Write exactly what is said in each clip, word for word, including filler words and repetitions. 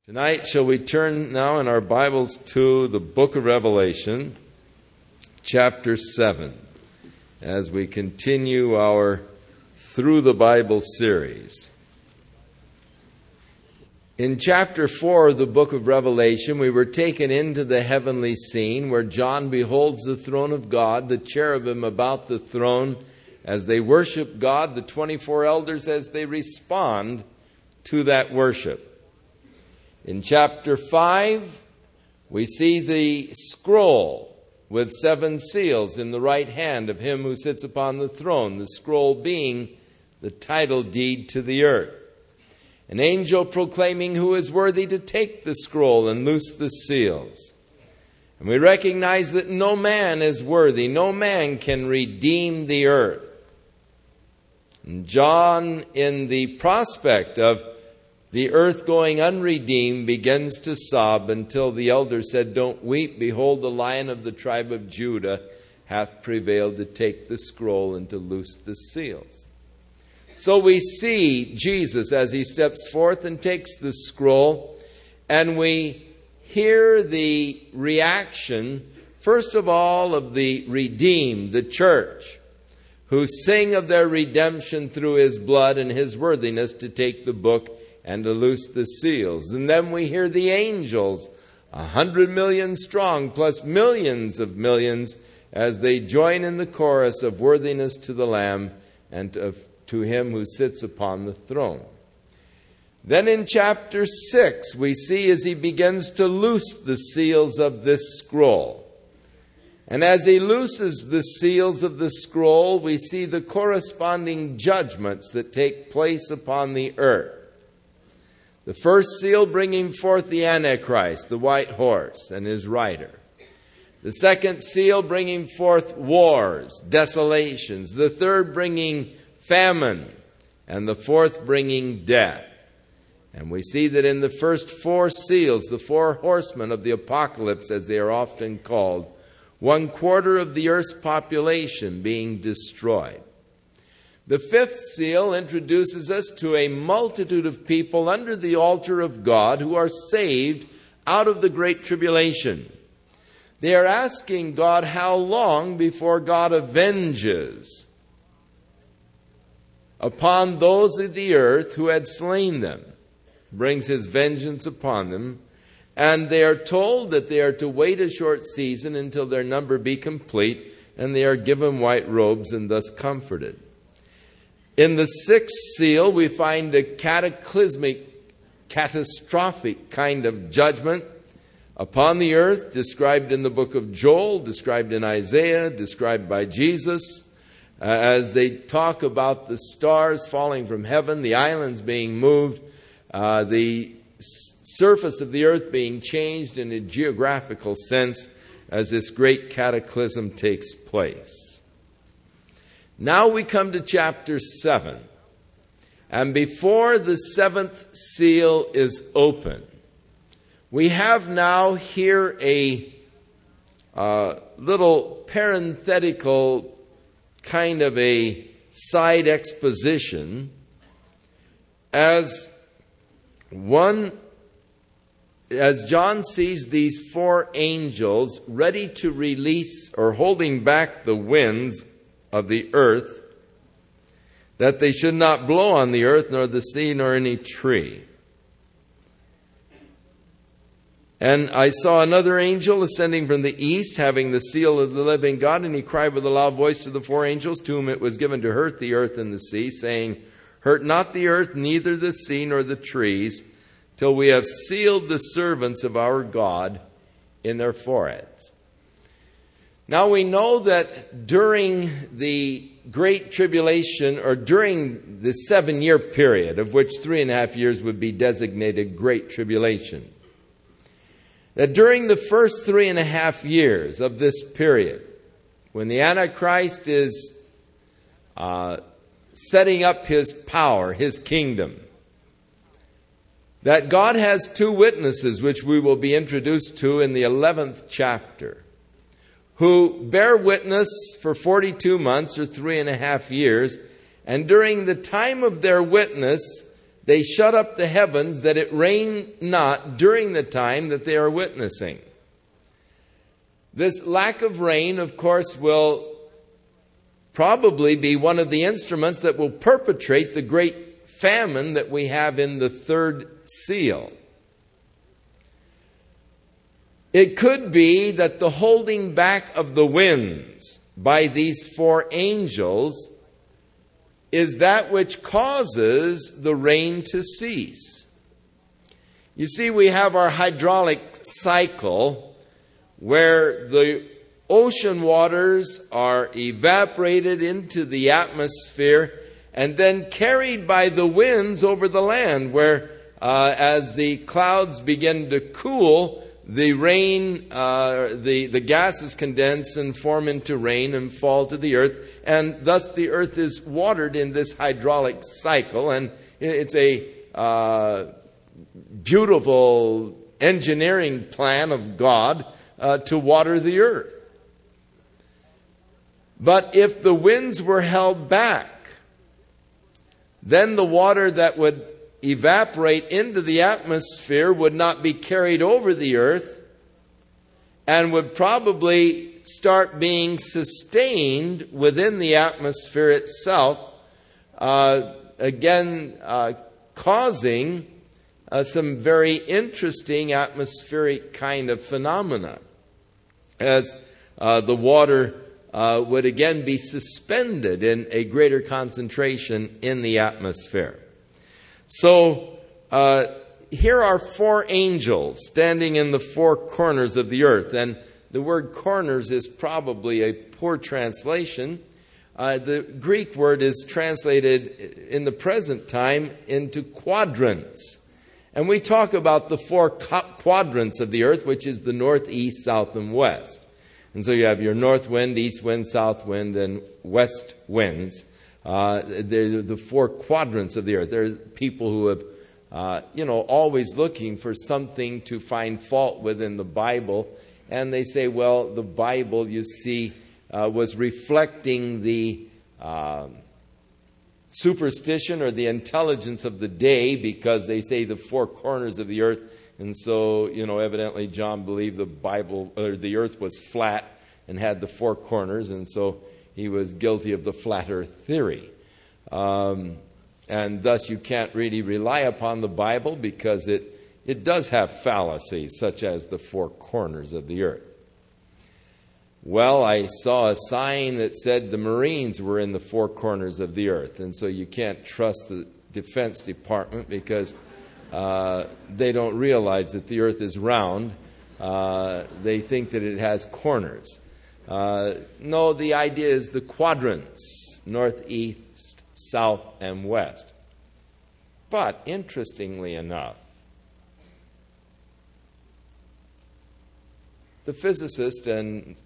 Tonight, shall we turn now in our Bibles to the book of Revelation, chapter seven, as we continue our Through the Bible series. In chapter four of the book of Revelation, we were taken into the heavenly scene where John beholds the throne of God, the cherubim about the throne as they worship God, the twenty-four elders as they respond to that worship. In chapter five, we see the scroll with seven seals in the right hand of him who sits upon the throne, the scroll being the title deed to the earth. An angel proclaiming who is worthy to take the scroll and loose the seals. And we recognize that no man is worthy, no man can redeem the earth. And John, in the prospect of the earth going unredeemed, begins to sob until the elder said, "Don't weep, behold, the Lion of the tribe of Judah hath prevailed to take the scroll and to loose the seals." So we see Jesus as he steps forth and takes the scroll, and we hear the reaction, first of all, of the redeemed, the church, who sing of their redemption through his blood and his worthiness to take the book and to loose the seals. And then we hear the angels, a hundred million strong, plus millions of millions, as they join in the chorus of worthiness to the Lamb and of, to him who sits upon the throne. Then in chapter six, we see as he begins to loose the seals of this scroll. And as he looses the seals of the scroll, we see the corresponding judgments that take place upon the earth. The first seal bringing forth the Antichrist, the white horse, and his rider. The second seal bringing forth wars, desolations. The third bringing famine. And the fourth bringing death. And we see that in the first four seals, the four horsemen of the apocalypse, as they are often called, one quarter of the earth's population being destroyed. The fifth seal introduces us to a multitude of people under the altar of God who are saved out of the great tribulation. They are asking God how long before God avenges upon those of the earth who had slain them, brings his vengeance upon them, and they are told that they are to wait a short season until their number be complete, and they are given white robes and thus comforted. In the sixth seal, we find a cataclysmic, catastrophic kind of judgment upon the earth, described in the book of Joel, described in Isaiah, described by Jesus, uh, as they talk about the stars falling from heaven, the islands being moved, uh, the s- surface of the earth being changed in a geographical sense as this great cataclysm takes place. Now we come to chapter seven. And before the seventh seal is open, we have now here a uh, little parenthetical kind of a side exposition as one, as John sees these four angels ready to release or holding back the winds of the earth, that they should not blow on the earth, nor the sea, nor any tree. And I saw another angel ascending from the east, having the seal of the living God, and he cried with a loud voice to the four angels, to whom it was given to hurt the earth and the sea, saying, "Hurt not the earth, neither the sea, nor the trees, till we have sealed the servants of our God in their foreheads." Now we know that during the Great Tribulation, or during the seven-year period, of which three and a half years would be designated Great Tribulation, that during the first three and a half years of this period, when the Antichrist is uh, setting up his power, his kingdom, that God has two witnesses, which we will be introduced to in the eleventh chapter, who bear witness for forty-two months or three and a half years. And during the time of their witness, They shut up the heavens that it rain not during the time that they are witnessing. This lack of rain, of course, will probably be one of the instruments that will perpetrate the great famine that we have in the third seal. It could be that the holding back of the winds by these four angels is that which causes the rain to cease. You see, we have our hydraulic cycle where the ocean waters are evaporated into the atmosphere and then carried by the winds over the land, where uh, as the clouds begin to cool, the rain, uh, the, the gases condense and form into rain and fall to the earth. And thus the earth is watered in this hydraulic cycle. And it's a uh, beautiful engineering plan of God uh, to water the earth. But if the winds were held back, then the water that would evaporate into the atmosphere would not be carried over the earth and would probably start being sustained within the atmosphere itself, uh, again uh, causing uh, some very interesting atmospheric kind of phenomena, as uh, the water uh, would again be suspended in a greater concentration in the atmosphere. So, uh, here are four angels standing in the four corners of the earth. And the word corners is probably a poor translation. Uh, the Greek word is translated in the present time into quadrants. And we talk about the four quadrants of the earth, which is the north, east, south, and west. And so you have your north wind, east wind, south wind, and west winds. Uh, they're the four quadrants of the earth. There are people who have, uh, you know, always looking for something to find fault with in the Bible. And they say, well, the Bible, you see, uh, was reflecting the uh, superstition or the intelligence of the day, because they say the four corners of the earth. And so, you know, evidently John believed the Bible, or the earth was flat and had the four corners. And so he was guilty of the flat earth theory. Um, and thus you can't really rely upon the Bible, because it, it does have fallacies, such as the four corners of the earth. Well, I saw a sign that said the Marines were in the four corners of the earth. And so you can't trust the Defense Department, because uh, they don't realize that the earth is round. Uh, they think that it has corners. Uh, no, the idea is the quadrants, north, east, south, and west. But interestingly enough, the physicists and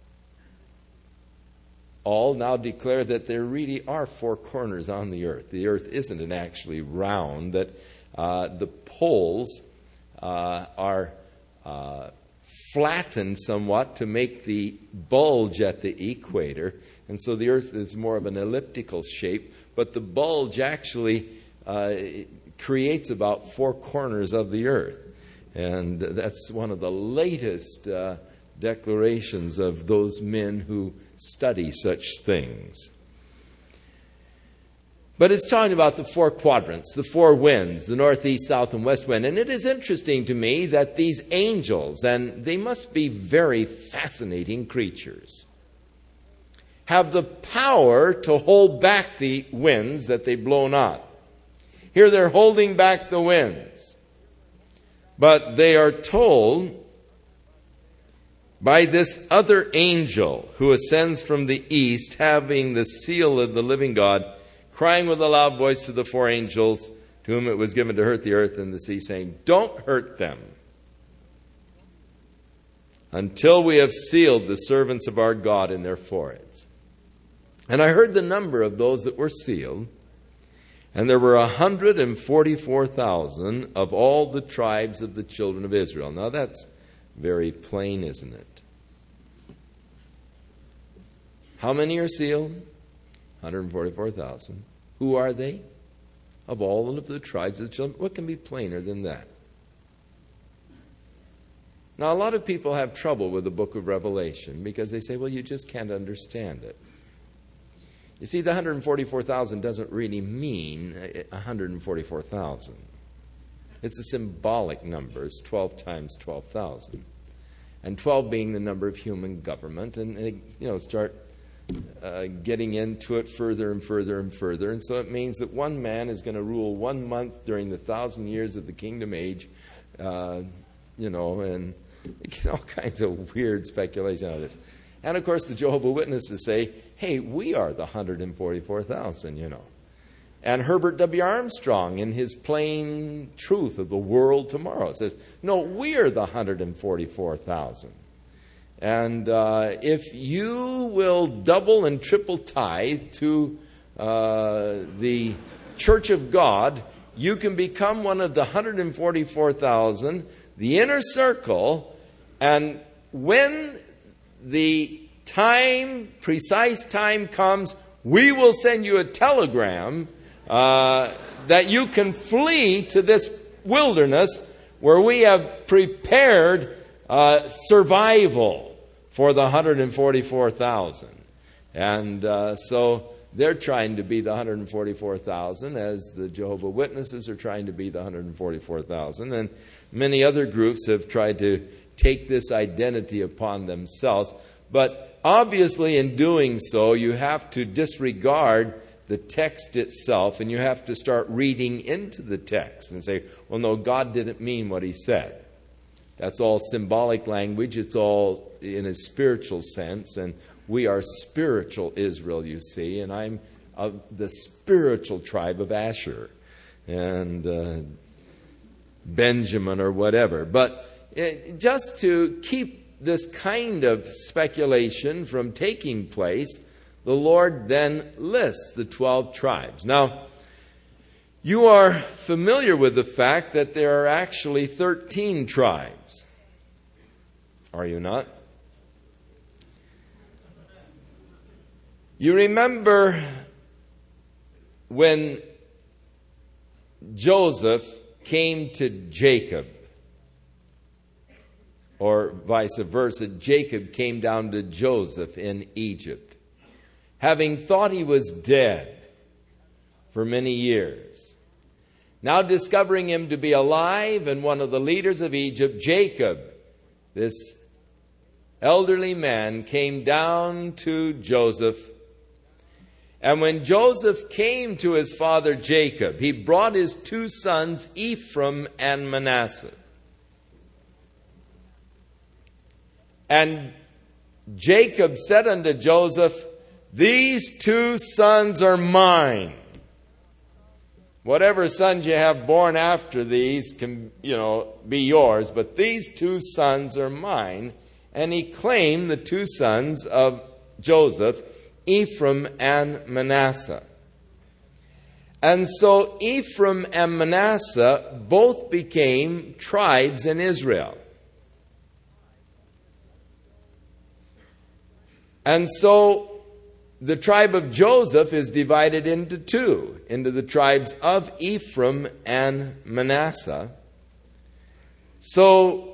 all now declare that there really are four corners on the earth. The earth isn't an actually round, that uh, the poles uh, are uh, flattened somewhat to make the bulge at the equator. And so the earth is more of an elliptical shape, but the bulge actually uh, creates about four corners of the earth. And that's one of the latest uh, declarations of those men who study such things. But it's talking about the four quadrants, the four winds, the north, east, south, and west wind. And it is interesting to me that these angels, and they must be very fascinating creatures, have the power to hold back the winds that they blow not. Here they're holding back the winds. But they are told by this other angel who ascends from the east, having the seal of the living God, crying with a loud voice to the four angels to whom it was given to hurt the earth and the sea, saying, "Don't hurt them until we have sealed the servants of our God in their foreheads." And I heard the number of those that were sealed, and there were one hundred forty-four thousand of all the tribes of the children of Israel. Now that's very plain, isn't it? How many are sealed? one hundred forty-four thousand. Who are they? of all of the tribes of the children. What can be plainer than that? Now, a lot of people have trouble with the book of Revelation because they say, well, you just can't understand it. You see, the one hundred forty-four thousand doesn't really mean one hundred forty-four thousand. It's a symbolic number. It's twelve times twelve thousand. And twelve being the number of human government. And, and you know, start uh, getting into it further and further and further. And so it means that one man is going to rule one month during the thousand years of the kingdom age. Uh, you know, and you get all kinds of weird speculation out of this. And, of course, the Jehovah's Witnesses say, hey, we are the one hundred forty-four thousand, you know. And Herbert W. Armstrong, in his Plain Truth of the World Tomorrow, says, no, we are the one hundred forty-four thousand. And uh, if you will double and triple tithe to uh, the Church of God, you can become one of the one hundred forty-four thousand, the inner circle, and when the time, precise time comes, we will send you a telegram uh, that you can flee to this wilderness where we have prepared uh, survival for the one hundred forty-four thousand. And uh, so they're trying to be the one hundred forty-four thousand, as the Jehovah's Witnesses are trying to be the one hundred forty-four thousand. And many other groups have tried to take this identity upon themselves. But obviously in doing so, you have to disregard the text itself, and you have to start reading into the text and say, well, no, God didn't mean what he said. That's all symbolic language. It's all in a spiritual sense, and we are spiritual Israel, you see, and I'm of the spiritual tribe of Asher and uh, Benjamin or whatever. But it, just to keep this kind of speculation from taking place, the Lord then lists the twelve tribes. Now, you are familiar with the fact that there are actually thirteen tribes. Are you not? You remember when Joseph came to Jacob, or vice versa, Jacob came down to Joseph in Egypt, having thought he was dead for many years. Now discovering him to be alive, and one of the leaders of Egypt, Jacob, this elderly man, came down to Joseph. And when Joseph came to his father Jacob, he brought his two sons, Ephraim and Manasseh. And Jacob said unto Joseph, these two sons are mine. Whatever sons you have born after these can, you know, be yours, but these two sons are mine. And he claimed the two sons of Joseph, Ephraim and Manasseh. And so Ephraim and Manasseh both became tribes in Israel. And so the tribe of Joseph is divided into two, into the tribes of Ephraim and Manasseh. So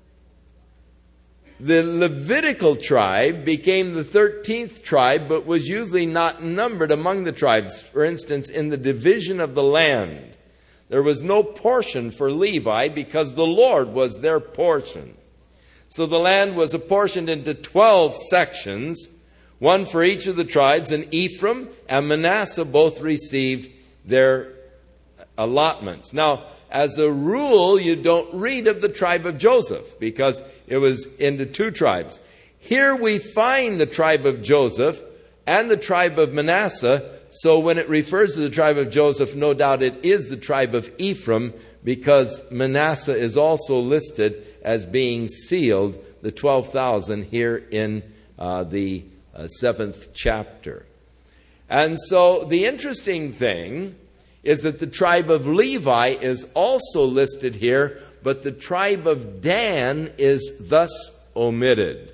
the Levitical tribe became the thirteenth tribe, but was usually not numbered among the tribes. For instance, in the division of the land, there was no portion for Levi because the Lord was their portion. So the land was apportioned into twelve sections, one for each of the tribes, and Ephraim and Manasseh both received their allotments. Now, as a rule, you don't read of the tribe of Joseph because it was into two tribes. Here we find the tribe of Joseph and the tribe of Manasseh. So when it refers to the tribe of Joseph, no doubt it is the tribe of Ephraim, because Manasseh is also listed as being sealed, the twelve thousand, here in uh, the uh, seventh chapter. And so the interesting thing is that the tribe of Levi is also listed here, but the tribe of Dan is thus omitted.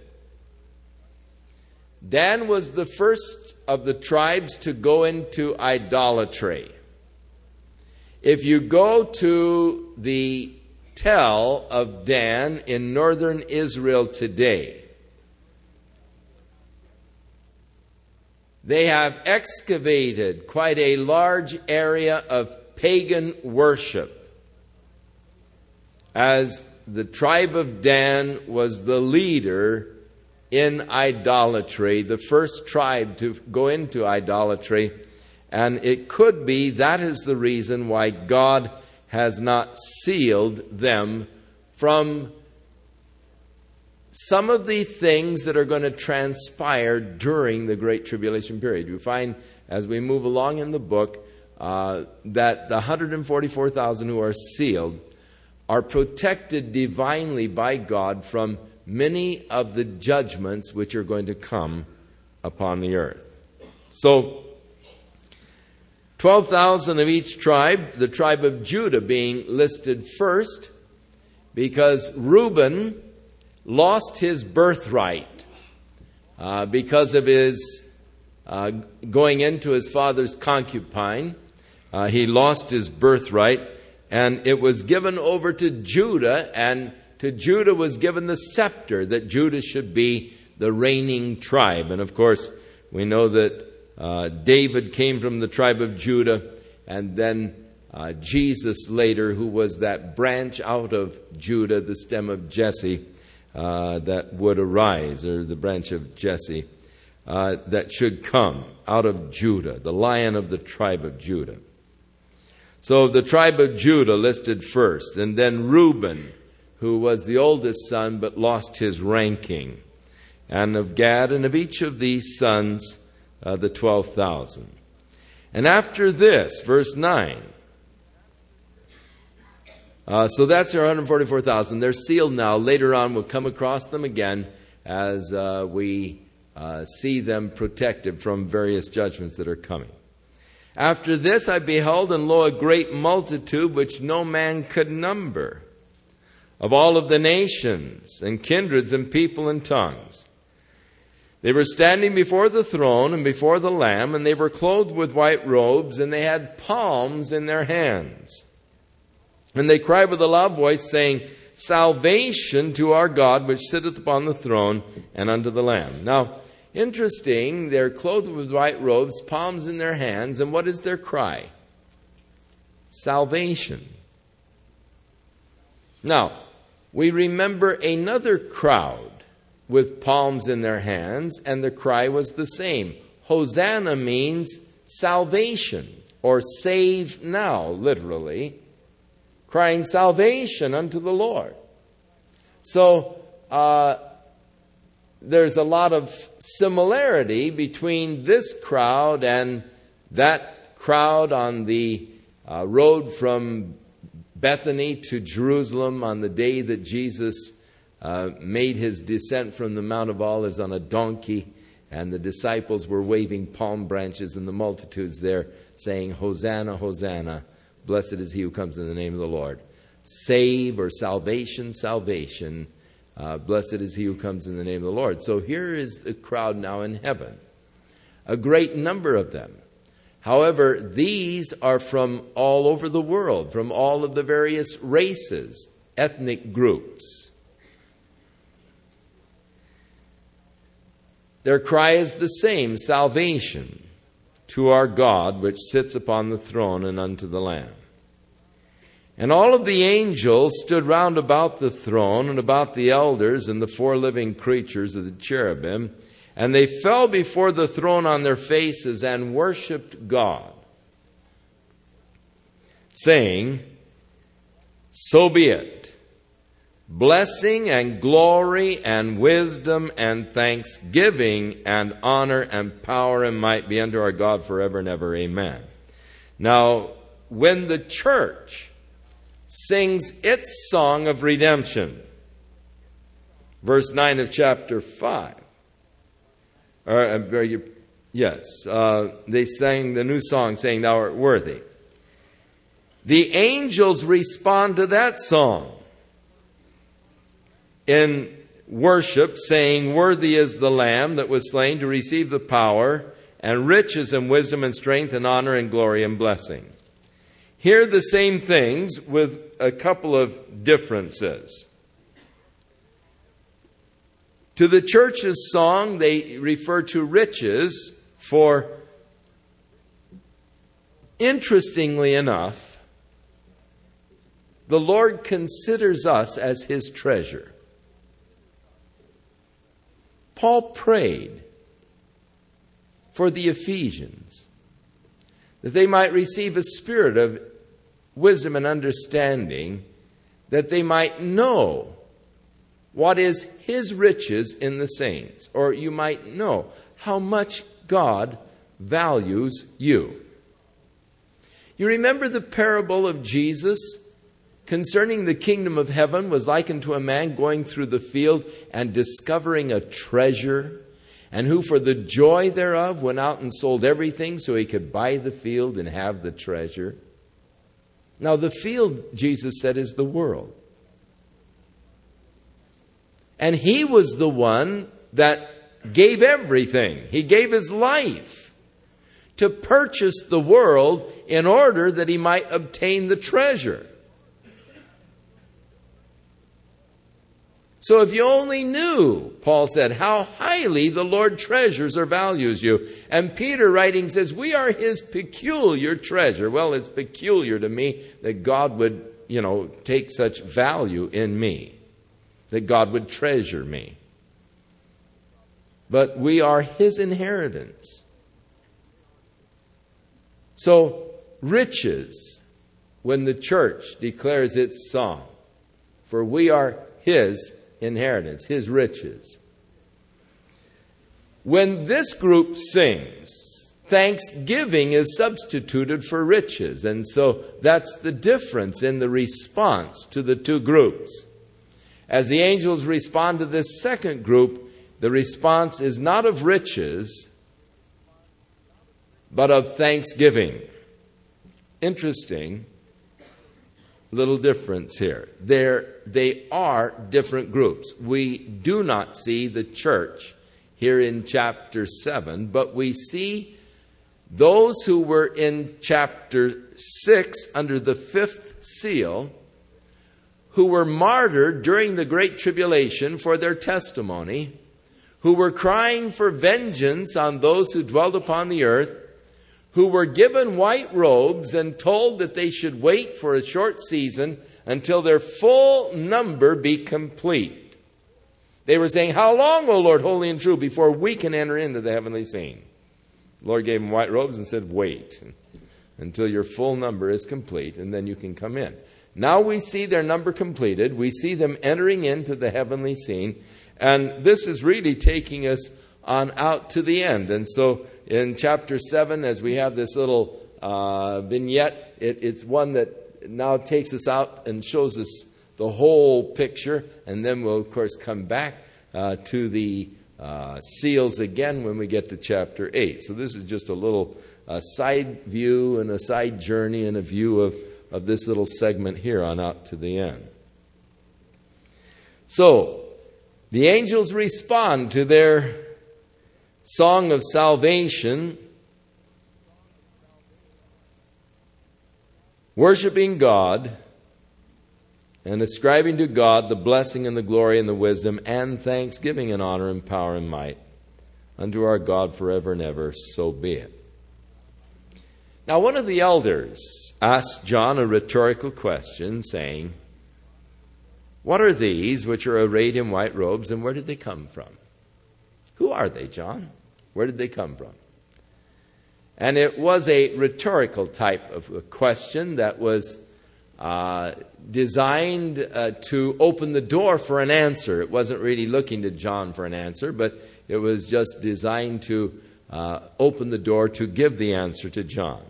Dan was the first of the tribes to go into idolatry. If you go to the Tell of Dan in northern Israel today, they have excavated quite a large area of pagan worship, as the tribe of Dan was the leader in idolatry, the first tribe to go into idolatry. And it could be that is the reason why God has not sealed them from some of the things that are going to transpire during the Great Tribulation period. You find, as we move along in the book, uh, that the one hundred forty-four thousand who are sealed are protected divinely by God from many of the judgments which are going to come upon the earth. So, twelve thousand of each tribe, the tribe of Judah being listed first, because Reuben lost his birthright uh, because of his uh, going into his father's concubine. Uh, he lost his birthright, and it was given over to Judah, and to Judah was given the scepter, that Judah should be the reigning tribe. And of course, we know that uh, David came from the tribe of Judah, and then uh, Jesus later, who was that branch out of Judah, the stem of Jesse, uh, that would arise, or the branch of Jesse, uh, that should come out of Judah, the Lion of the tribe of Judah. So the tribe of Judah listed first, and then Reuben, who was the oldest son but lost his ranking, and of Gad, and of each of these sons, uh, the twelve thousand. And after this, verse nine, uh, so that's our one hundred forty-four thousand. They're sealed now. Later on, we'll come across them again as uh, we uh, see them protected from various judgments that are coming. After this I beheld, and lo, a great multitude which no man could number, of all of the nations and kindreds and people and tongues. They were standing before the throne and before the Lamb, and they were clothed with white robes, and they had palms in their hands. And they cried with a loud voice, saying, Salvation to our God, which sitteth upon the throne, and unto the Lamb. Now, interesting, they're clothed with white robes, palms in their hands, and what is their cry? Salvation. Now, we remember another crowd with palms in their hands, and the cry was the same. Hosanna means salvation, or save now, literally, crying salvation unto the Lord. So, uh, there's a lot of similarity between this crowd and that crowd on the uh, road from Bethany to Jerusalem on the day that Jesus uh, made his descent from the Mount of Olives on a donkey, and the disciples were waving palm branches, and the multitudes there saying, Hosanna, Hosanna, blessed is he who comes in the name of the Lord. Save, or salvation, salvation, uh, blessed is he who comes in the name of the Lord. So here is the crowd now in heaven, a great number of them. However, these are from all over the world, from all of the various races, ethnic groups. Their cry is the same, salvation to our God, which sits upon the throne, and unto the Lamb. And all of the angels stood round about the throne, and about the elders, and the four living creatures of the cherubim, and they fell before the throne on their faces and worshipped God, saying, So be it. Blessing and glory and wisdom and thanksgiving and honor and power and might be unto our God forever and ever. Amen. Now, when the church sings its song of redemption, verse nine of chapter five, or, uh, yes, uh, they sang the new song saying, Thou art worthy. The angels respond to that song in worship, saying, Worthy is the Lamb that was slain to receive the power and riches and wisdom and strength and honor and glory and blessing. hear the same things with a couple of differences. To the church's song, they refer to riches, for interestingly enough, the Lord considers us as His treasure. Paul prayed for the Ephesians that they might receive a spirit of wisdom and understanding, that they might know what is His riches in the saints, or you might know how much God values you. You remember the parable of Jesus concerning the kingdom of heaven was likened to a man going through the field and discovering a treasure, and who for the joy thereof went out and sold everything so he could buy the field and have the treasure. Now the field, Jesus said, is the world. And He was the one that gave everything. He gave His life to purchase the world in order that He might obtain the treasure. So if you only knew, Paul said, how highly the Lord treasures or values you. And Peter writing says, we are His peculiar treasure. Well, it's peculiar to me that God would, you know, take such value in me, that God would treasure me. But we are His inheritance. So, riches, when the church declares its song, for we are His inheritance, His riches. When this group sings, thanksgiving is substituted for riches. And so that's the difference in the response to the two groups. As the angels respond to this second group, the response is not of riches, but of thanksgiving. Interesting little difference here. There, they are different groups. We do not see the church here in chapter seven, but we see those who were in chapter six under the fifth seal, who were martyred during the Great Tribulation for their testimony, who were crying for vengeance on those who dwelled upon the earth, who were given white robes and told that they should wait for a short season until their full number be complete. They were saying, how long, O Lord, holy and true, before we can enter into the heavenly scene? The Lord gave them white robes and said, wait until your full number is complete, and then you can come in. Now we see their number completed. We see them entering into the heavenly scene. And this is really taking us on out to the end. And so in chapter seven, as we have this little uh, vignette, it, it's one that now takes us out and shows us the whole picture. And then we'll, of course, come back uh, to the uh, seals again when we get to chapter eight. So this is just a little uh, side view and a side journey and a view of, of this little segment here on out to the end. So the angels respond to their song of salvation, worshiping God and ascribing to God the blessing and the glory and the wisdom and thanksgiving and honor and power and might unto our God forever and ever, so be it. Now one of the elders asked John a rhetorical question, saying, what are these which are arrayed in white robes, and where did they come from? Who are they, John? Where did they come from? And it was a rhetorical type of a question that was uh, designed uh, to open the door for an answer. It wasn't really looking to John for an answer, but it was just designed to uh, open the door to give the answer to John.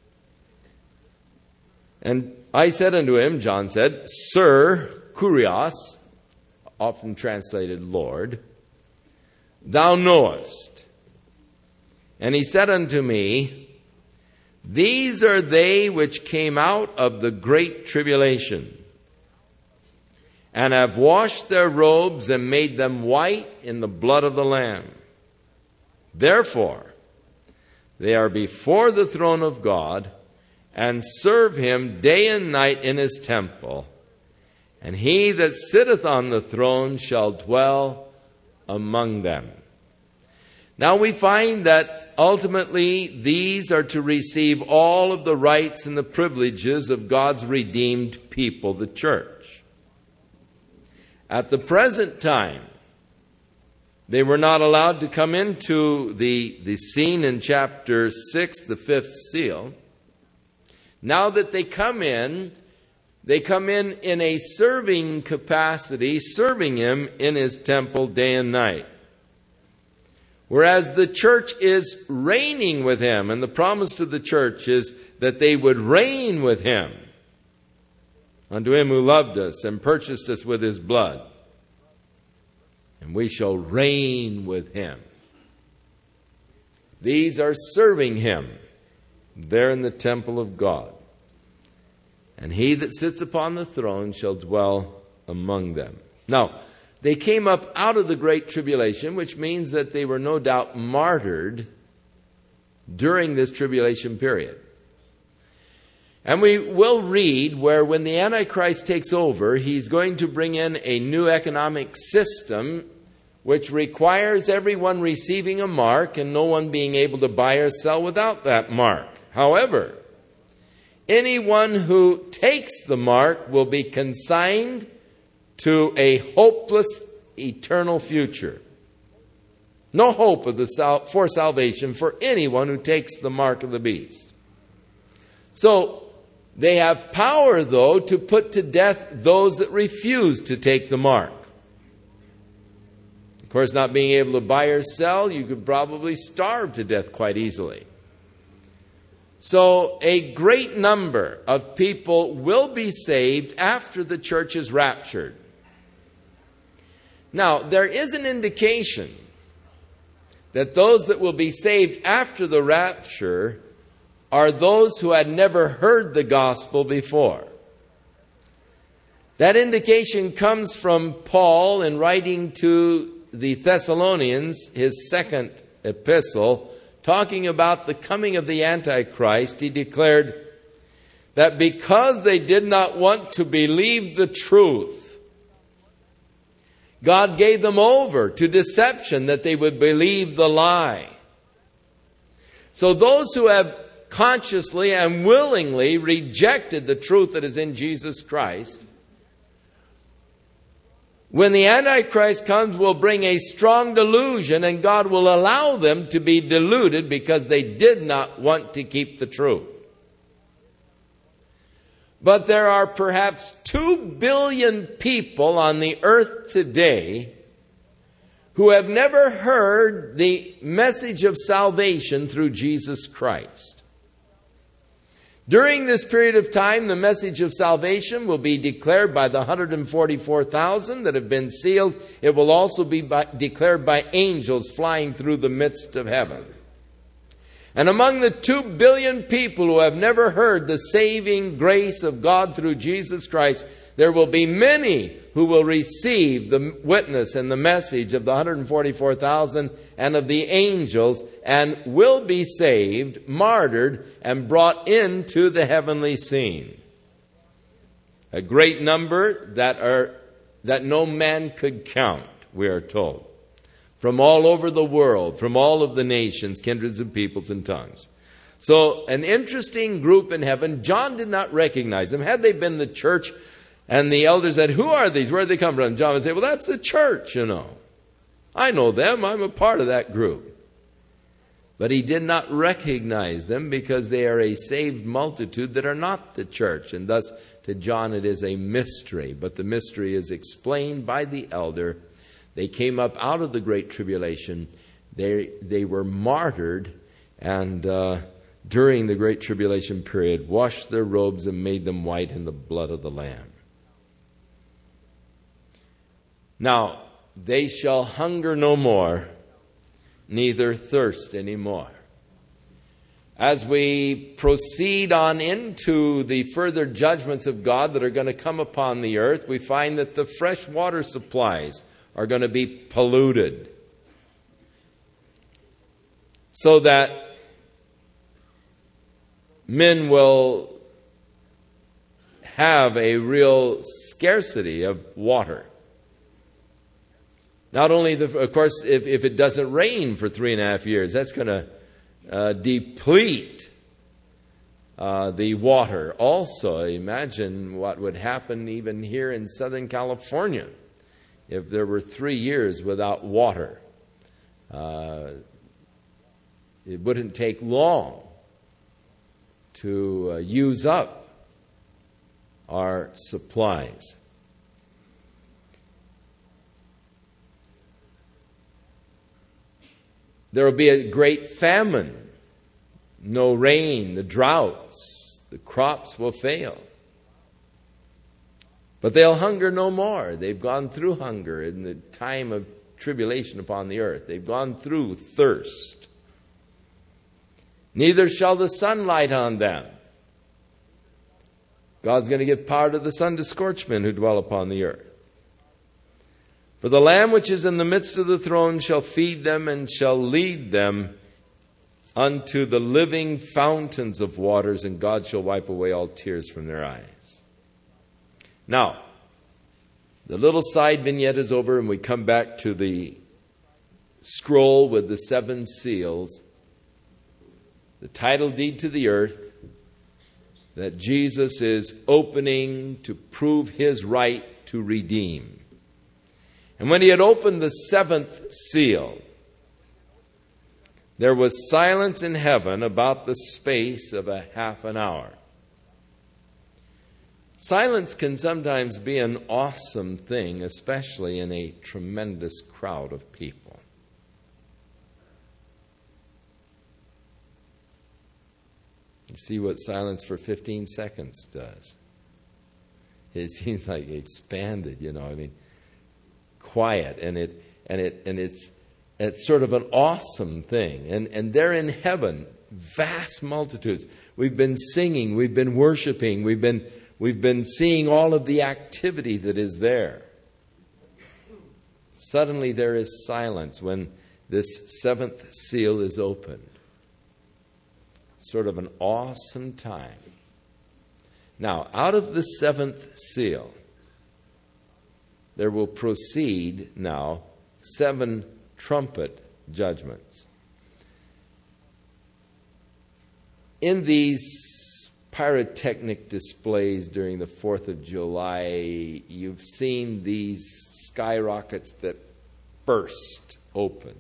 And I said unto him, John said, Sir, Kurios, often translated Lord, thou knowest. And he said unto me, these are they which came out of the great tribulation, and have washed their robes and made them white in the blood of the Lamb. Therefore, they are before the throne of God, and serve him day and night in his temple. And he that sitteth on the throne shall dwell among them. Now we find that ultimately these are to receive all of the rights and the privileges of God's redeemed people, the church. At the present time, they were not allowed to come into the, the scene in chapter six, the fifth seal. Now that they come in, they come in in a serving capacity, serving him in his temple day and night. Whereas the church is reigning with him, and the promise to the church is that they would reign with him. Unto him who loved us and purchased us with his blood. And we shall reign with him. These are serving him there in the temple of God. And he that sits upon the throne shall dwell among them. Now, they came up out of the great tribulation, which means that they were no doubt martyred during this tribulation period. And we will read where when the Antichrist takes over, he's going to bring in a new economic system which requires everyone receiving a mark and no one being able to buy or sell without that mark. However, anyone who takes the mark will be consigned to a hopeless eternal future. No hope of the sal- for salvation for anyone who takes the mark of the beast. So, they have power, though, to put to death those that refuse to take the mark. Of course, not being able to buy or sell, you could probably starve to death quite easily. So, a great number of people will be saved after the church is raptured. Now, there is an indication that those that will be saved after the rapture are those who had never heard the gospel before. That indication comes from Paul in writing to the Thessalonians, his second epistle, talking about the coming of the Antichrist. He declared that because they did not want to believe the truth, God gave them over to deception that they would believe the lie. So those who have consciously and willingly rejected the truth that is in Jesus Christ, when the Antichrist comes, will bring a strong delusion, and God will allow them to be deluded because they did not want to keep the truth. But there are perhaps two billion people on the earth today who have never heard the message of salvation through Jesus Christ. During this period of time, the message of salvation will be declared by the one hundred forty-four thousand that have been sealed. It will also be by, declared by angels flying through the midst of heaven. And among the two billion people who have never heard the saving grace of God through Jesus Christ, there will be many who will receive the witness and the message of the one hundred forty-four thousand and of the angels and will be saved, martyred, and brought into the heavenly scene. A great number that are that no man could count, we are told. From all over the world, from all of the nations, kindreds of peoples and tongues. So an interesting group in heaven. John did not recognize them. Had they been the church and the elders said, "Who are these? Where did they come from?" John would say, "Well, that's the church, you know. I know them. I'm a part of that group." But he did not recognize them because they are a saved multitude that are not the church. And thus, to John, it is a mystery. But the mystery is explained by the elder. They came up out of the Great Tribulation. They, they were martyred, and uh, during the Great Tribulation period, washed their robes and made them white in the blood of the Lamb. Now, they shall hunger no more, neither thirst any more. As we proceed on into the further judgments of God that are going to come upon the earth, we find that the fresh water supplies are going to be polluted. So that men will have a real scarcity of water. Not only, the, of course, if, if it doesn't rain for three and a half years, that's going to uh, deplete uh, the water. Also, imagine what would happen even here in Southern California if there were three years without water. Uh, it wouldn't take long to uh, use up our supplies. There will be a great famine, no rain, the droughts, the crops will fail. But they'll hunger no more. They've gone through hunger in the time of tribulation upon the earth. They've gone through thirst. Neither shall the sun light on them. God's going to give power to the sun to scorch men who dwell upon the earth. For the Lamb which is in the midst of the throne shall feed them and shall lead them unto the living fountains of waters, and God shall wipe away all tears from their eyes. Now, the little side vignette is over, and we come back to the scroll with the seven seals, the title deed to the earth, that Jesus is opening to prove his right to redeem. And when he had opened the seventh seal, there was silence in heaven about the space of a half an hour. Silence can sometimes be an awesome thing, especially in a tremendous crowd of people. You see what silence for fifteen seconds does. It seems like it expanded, you know, I mean, quiet, and it and it and it's it's sort of an awesome thing. And and they're in heaven, vast multitudes. We've been singing, we've been worshiping, we've been we've been seeing all of the activity that is there. Suddenly there is silence when this seventh seal is opened. Sort of an awesome time. Now, out of the seventh seal, there will proceed now seven trumpet judgments. In these pyrotechnic displays during the fourth of July, you've seen these skyrockets that burst open.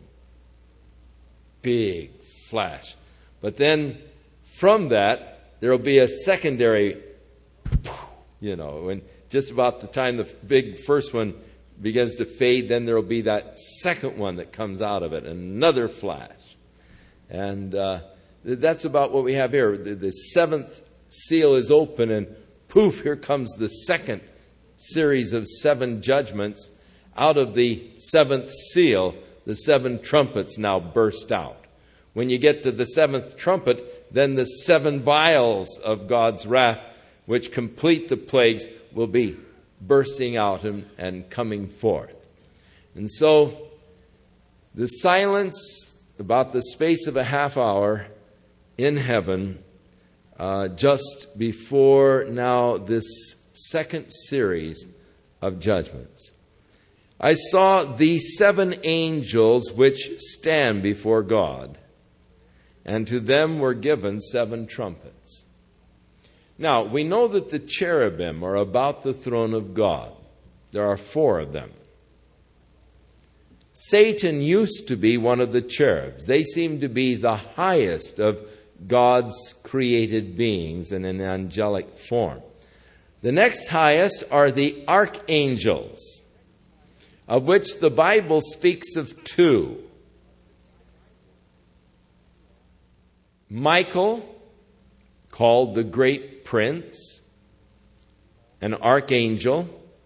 Big flash. But then from that, there will be a secondary, you know, when just about the time the big first one begins to fade, then there will be that second one that comes out of it, another flash. And uh, that's about what we have here. The, the seventh seal is open, and poof, here comes the second series of seven judgments. Out of the seventh seal, the seven trumpets now burst out. When you get to the seventh trumpet, then the seven vials of God's wrath, which complete the plagues, will be bursting out and, and coming forth. And so the silence, about the space of a half hour in heaven, uh, just before now this second series of judgments. I saw the seven angels which stand before God, and to them were given seven trumpets. Now, we know that the cherubim are about the throne of God. There are four of them. Satan used to be one of the cherubs. They seem to be the highest of God's created beings in an angelic form. The next highest are the archangels, of which the Bible speaks of two. Michael, called the great prince, an archangel.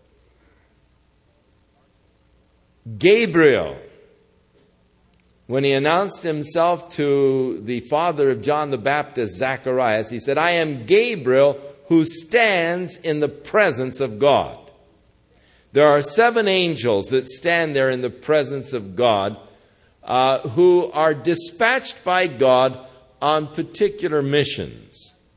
Gabriel, when he announced himself to the father of John the Baptist, Zacharias, he said, "I am Gabriel who stands in the presence of God." There are seven angels that stand there in the presence of God, uh, who are dispatched by God on particular missions.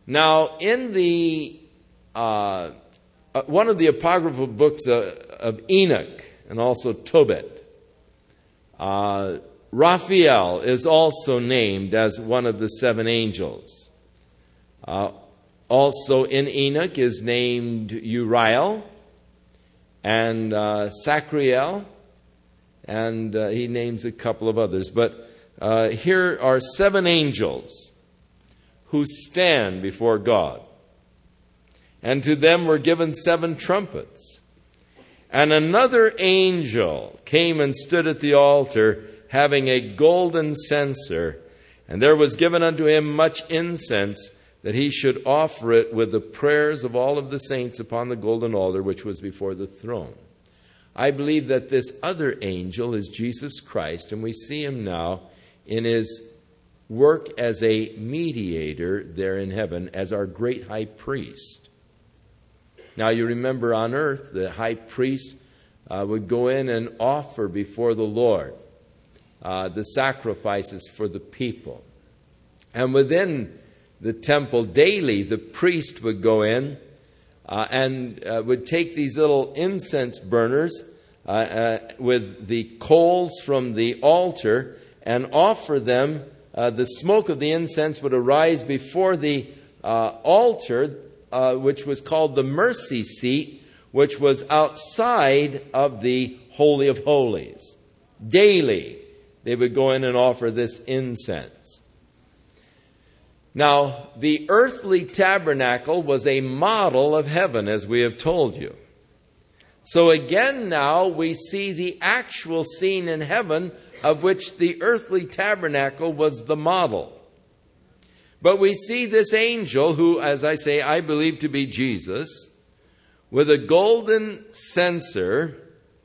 Now, in the uh, uh, one of the apocryphal books uh, of Enoch and also Tobit, uh, Raphael is also named as one of the seven angels. Uh, also in Enoch is named Uriel and uh, Sacriel, and uh, he names a couple of others. But uh, here are seven angels who stand before God. And to them were given seven trumpets. And another angel came and stood at the altar, having a golden censer. And there was given unto him much incense, that he should offer it with the prayers of all of the saints upon the golden altar, which was before the throne. I believe that this other angel is Jesus Christ, and we see him now in his work as a mediator there in heaven, as our great high priest. Now you remember on earth, the high priest uh, would go in and offer before the Lord uh, the sacrifices for the people. And within the temple daily, the priest would go in uh, and uh, would take these little incense burners uh, uh, with the coals from the altar and offer them. Uh, the smoke of the incense would arise before the uh, altar, uh, which was called the mercy seat, which was outside of the Holy of Holies. Daily, they would go in and offer this incense. Now, the earthly tabernacle was a model of heaven, as we have told you. So again now we see the actual scene in heaven, of which the earthly tabernacle was the model. But we see this angel, who, as I say, I believe to be Jesus, with a golden censer,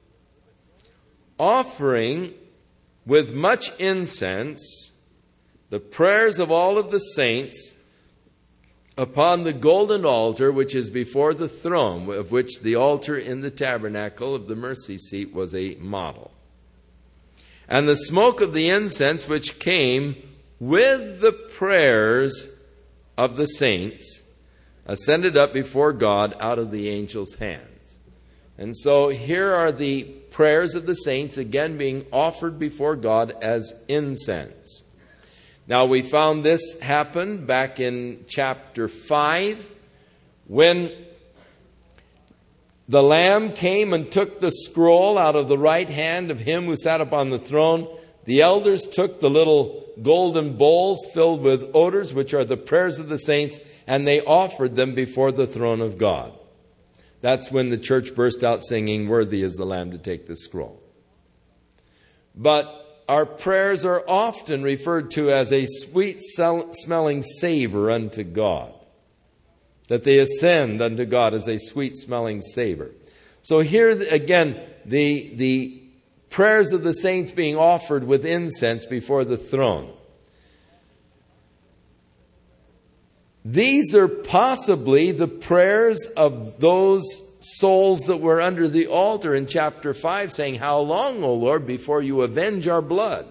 offering with much incense the prayers of all of the saints upon the golden altar, which is before the throne, of which the altar in the tabernacle of the mercy seat was a model. And the smoke of the incense which came with the prayers of the saints ascended up before God out of the angel's hands. And so here are the prayers of the saints again being offered before God as incense. Now we found this happened back in chapter five when the Lamb came and took the scroll out of the right hand of him who sat upon the throne. The elders took the little golden bowls filled with odors, which are the prayers of the saints, and they offered them before the throne of God. That's when the church burst out singing, "Worthy is the Lamb to take the scroll." But our prayers are often referred to as a sweet-smelling savor unto God. That they ascend unto God as a sweet-smelling savor. So here again, the, the prayers of the saints being offered with incense before the throne. These are possibly the prayers of those souls that were under the altar in chapter five, saying, "How long, O Lord, before you avenge our blood?"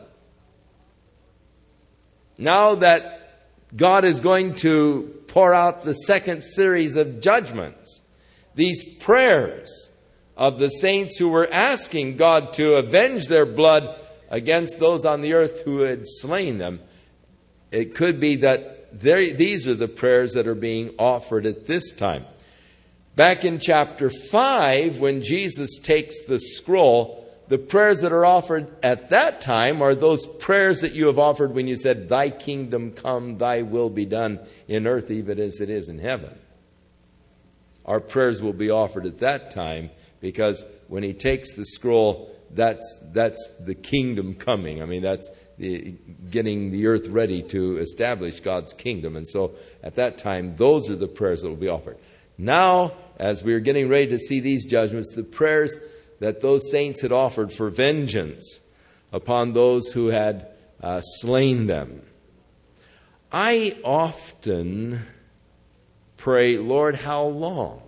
Now that God is going to pour out the second series of judgments, these prayers of the saints who were asking God to avenge their blood against those on the earth who had slain them, it could be that these are the prayers that are being offered at this time. Back in chapter five, when Jesus takes the scroll, the prayers that are offered at that time are those prayers that you have offered when you said, "Thy kingdom come, thy will be done in earth even as it is in heaven." Our prayers will be offered at that time, because when he takes the scroll, that's that's the kingdom coming. I mean, that's the, getting the earth ready to establish God's kingdom. And so at that time, those are the prayers that will be offered. Now, as we are getting ready to see these judgments, the prayers that those saints had offered for vengeance upon those who had uh, slain them. I often pray, "Lord, how long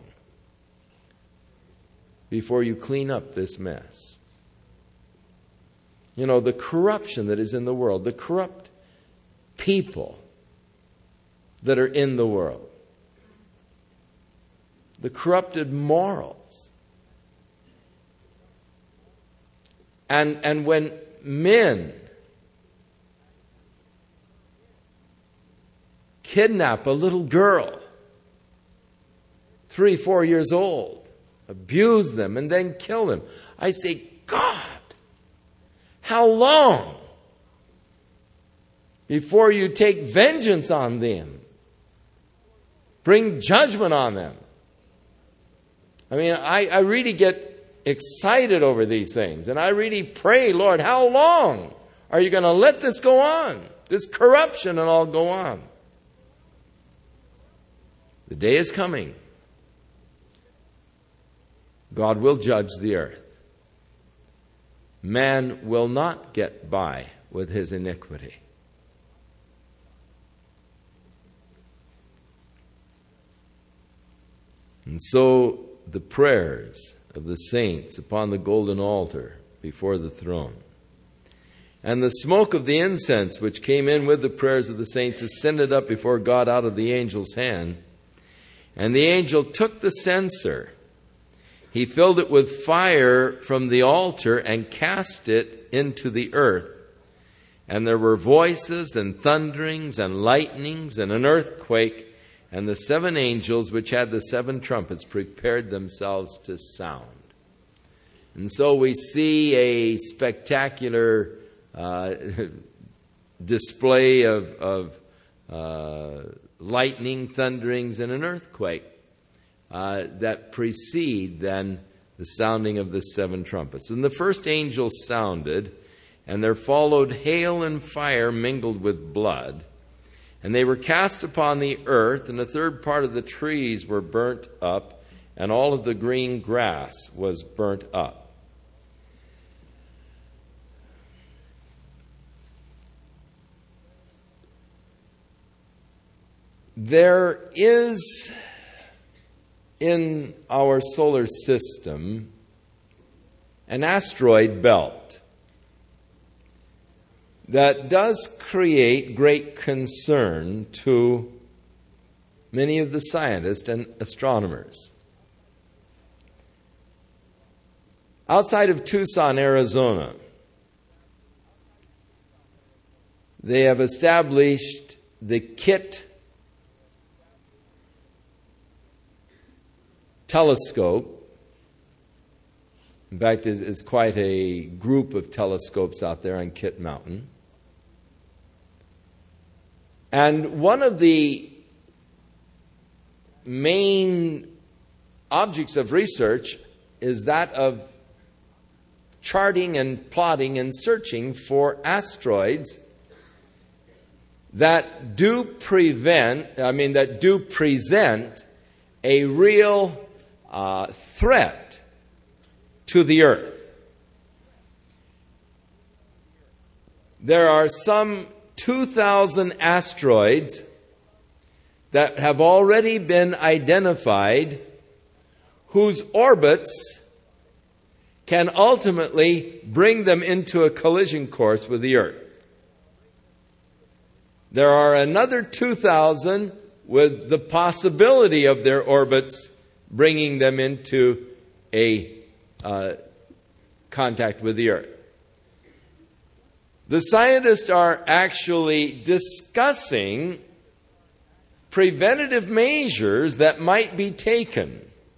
before you clean up this mess?" You know, the corruption that is in the world, the corrupt people that are in the world. the corrupted morals. And, and when men kidnap a little girl, three, four years old, abuse them, and then kill them, I say, God, how long before you take vengeance on them? Bring judgment on them. I mean, I, I really get excited over these things. And I really pray, Lord, how long are you going to let this go on? This corruption and all go on. The day is coming. God will judge the earth. Man will not get by with his iniquity. And so the prayers of the saints upon the golden altar before the throne, and the smoke of the incense which came in with the prayers of the saints, ascended up before God out of the angel's hand. And the angel took the censer. He filled it with fire from the altar and cast it into the earth. And there were voices and thunderings and lightnings and an earthquake. And the seven angels which had the seven trumpets prepared themselves to sound. And so we see a spectacular uh, display of, of uh, lightning, thunderings, and an earthquake uh, that precede then the sounding of the seven trumpets. And the first angel sounded, and there followed hail and fire mingled with blood. And they were cast upon the earth, and a third part of the trees were burnt up, and all of the green grass was burnt up. There is in our solar system an asteroid belt that does create great concern to many of the scientists and astronomers. Outside of Tucson, Arizona, they have established the KITT telescope. In fact, it's quite a group of telescopes out there on KITT Mountain. And one of the main objects of research is that of charting and plotting and searching for asteroids that do prevent, I mean, that do present a real uh, threat to the earth. There are some two thousand asteroids that have already been identified whose orbits can ultimately bring them into a collision course with the earth. There are another two thousand with the possibility of their orbits bringing them into a uh, contact with the earth. The scientists are actually discussing preventative measures that might be taken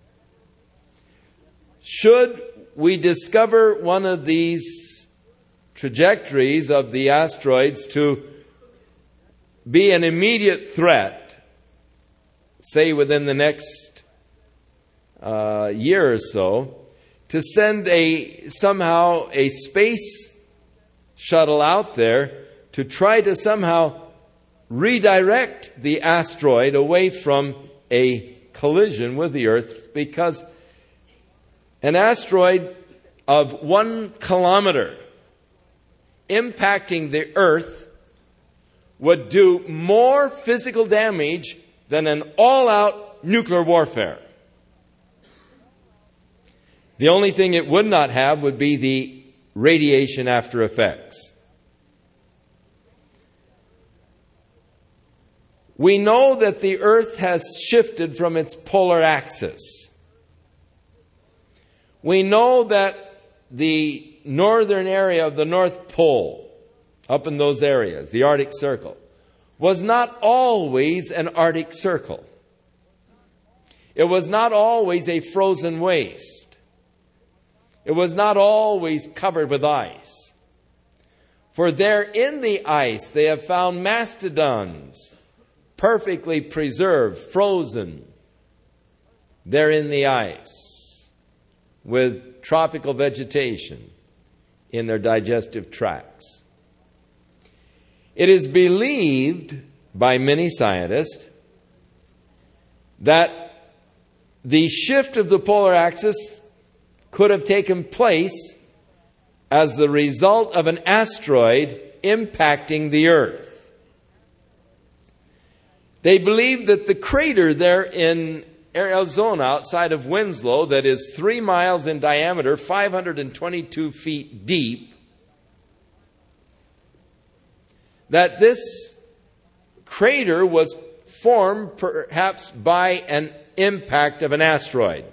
should we discover one of these trajectories of the asteroids to be an immediate threat, say within the next uh, year or so, to send a somehow a space shuttle out there to try to somehow redirect the asteroid away from a collision with the Earth, because an asteroid of one kilometer impacting the Earth would do more physical damage than an all-out nuclear warfare. The only thing it would not have would be the radiation after effects. We know that the earth has shifted from its polar axis. We know that the northern area of the North Pole, up in those areas, the Arctic Circle, was not always an Arctic Circle. It was not always a frozen waste. It was not always covered with ice. For there in the ice they have found mastodons, perfectly preserved, frozen. They're in the ice with tropical vegetation in their digestive tracts. It is believed by many scientists that the shift of the polar axis could have taken place as the result of an asteroid impacting the Earth. They believe that the crater there in Arizona outside of Winslow, that is three miles in diameter, five hundred twenty-two feet deep, that this crater was formed perhaps by an impact of an asteroid.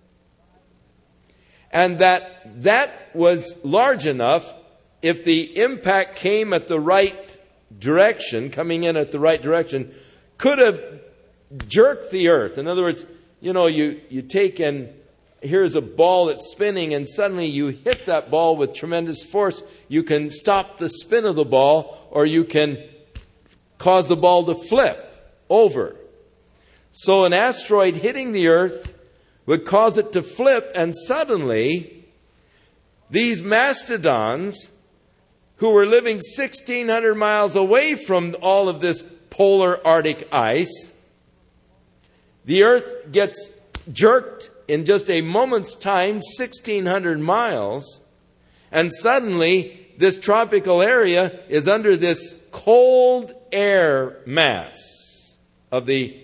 And that that was large enough, if the impact came at the right direction, coming in at the right direction, could have jerked the earth. In other words, you know, you, you take and here's a ball that's spinning, and suddenly you hit that ball with tremendous force. You can stop the spin of the ball, or you can cause the ball to flip over. So an asteroid hitting the earth would cause it to flip, and suddenly these mastodons, who were living sixteen hundred miles away from all of this polar Arctic ice, the earth gets jerked in just a moment's time, sixteen hundred miles, and suddenly this tropical area is under this cold air mass of the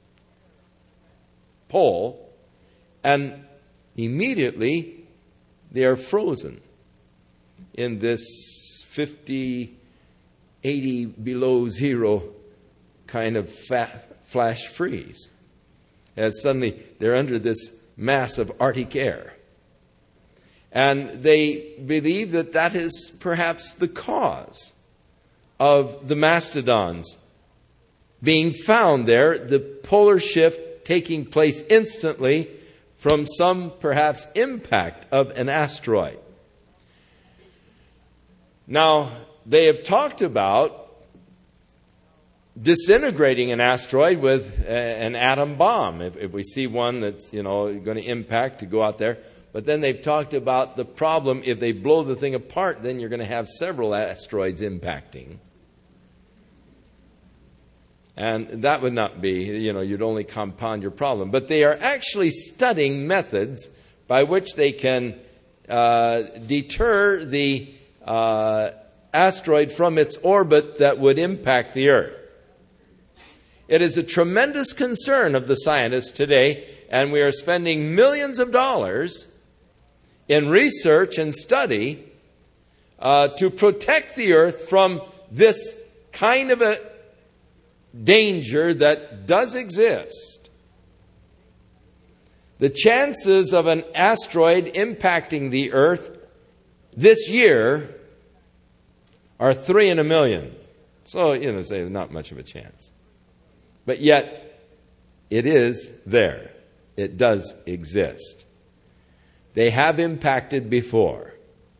pole, and immediately they are frozen in this fifty, eighty below zero kind of fat flash freeze, as suddenly they're under this mass of Arctic air. And they believe that that is perhaps the cause of the mastodons being found there, the polar shift taking place instantly from some perhaps impact of an asteroid. Now, they have talked about disintegrating an asteroid with a, an atom bomb. If, if we see one that's, you know, going to impact, to go out there. But then they've talked about the problem, if they blow the thing apart, then you're going to have several asteroids impacting. And that would not be, you know, you'd only compound your problem. But they are actually studying methods by which they can uh, deter the uh, asteroid from its orbit that would impact the Earth. It is a tremendous concern of the scientists today, and we are spending millions of dollars in research and study uh, to protect the Earth from this kind of a danger that does exist. The chances of an asteroid impacting the Earth this year are three in a million. So, you know, say not much of a chance. But yet, it is there. It does exist. They have impacted before.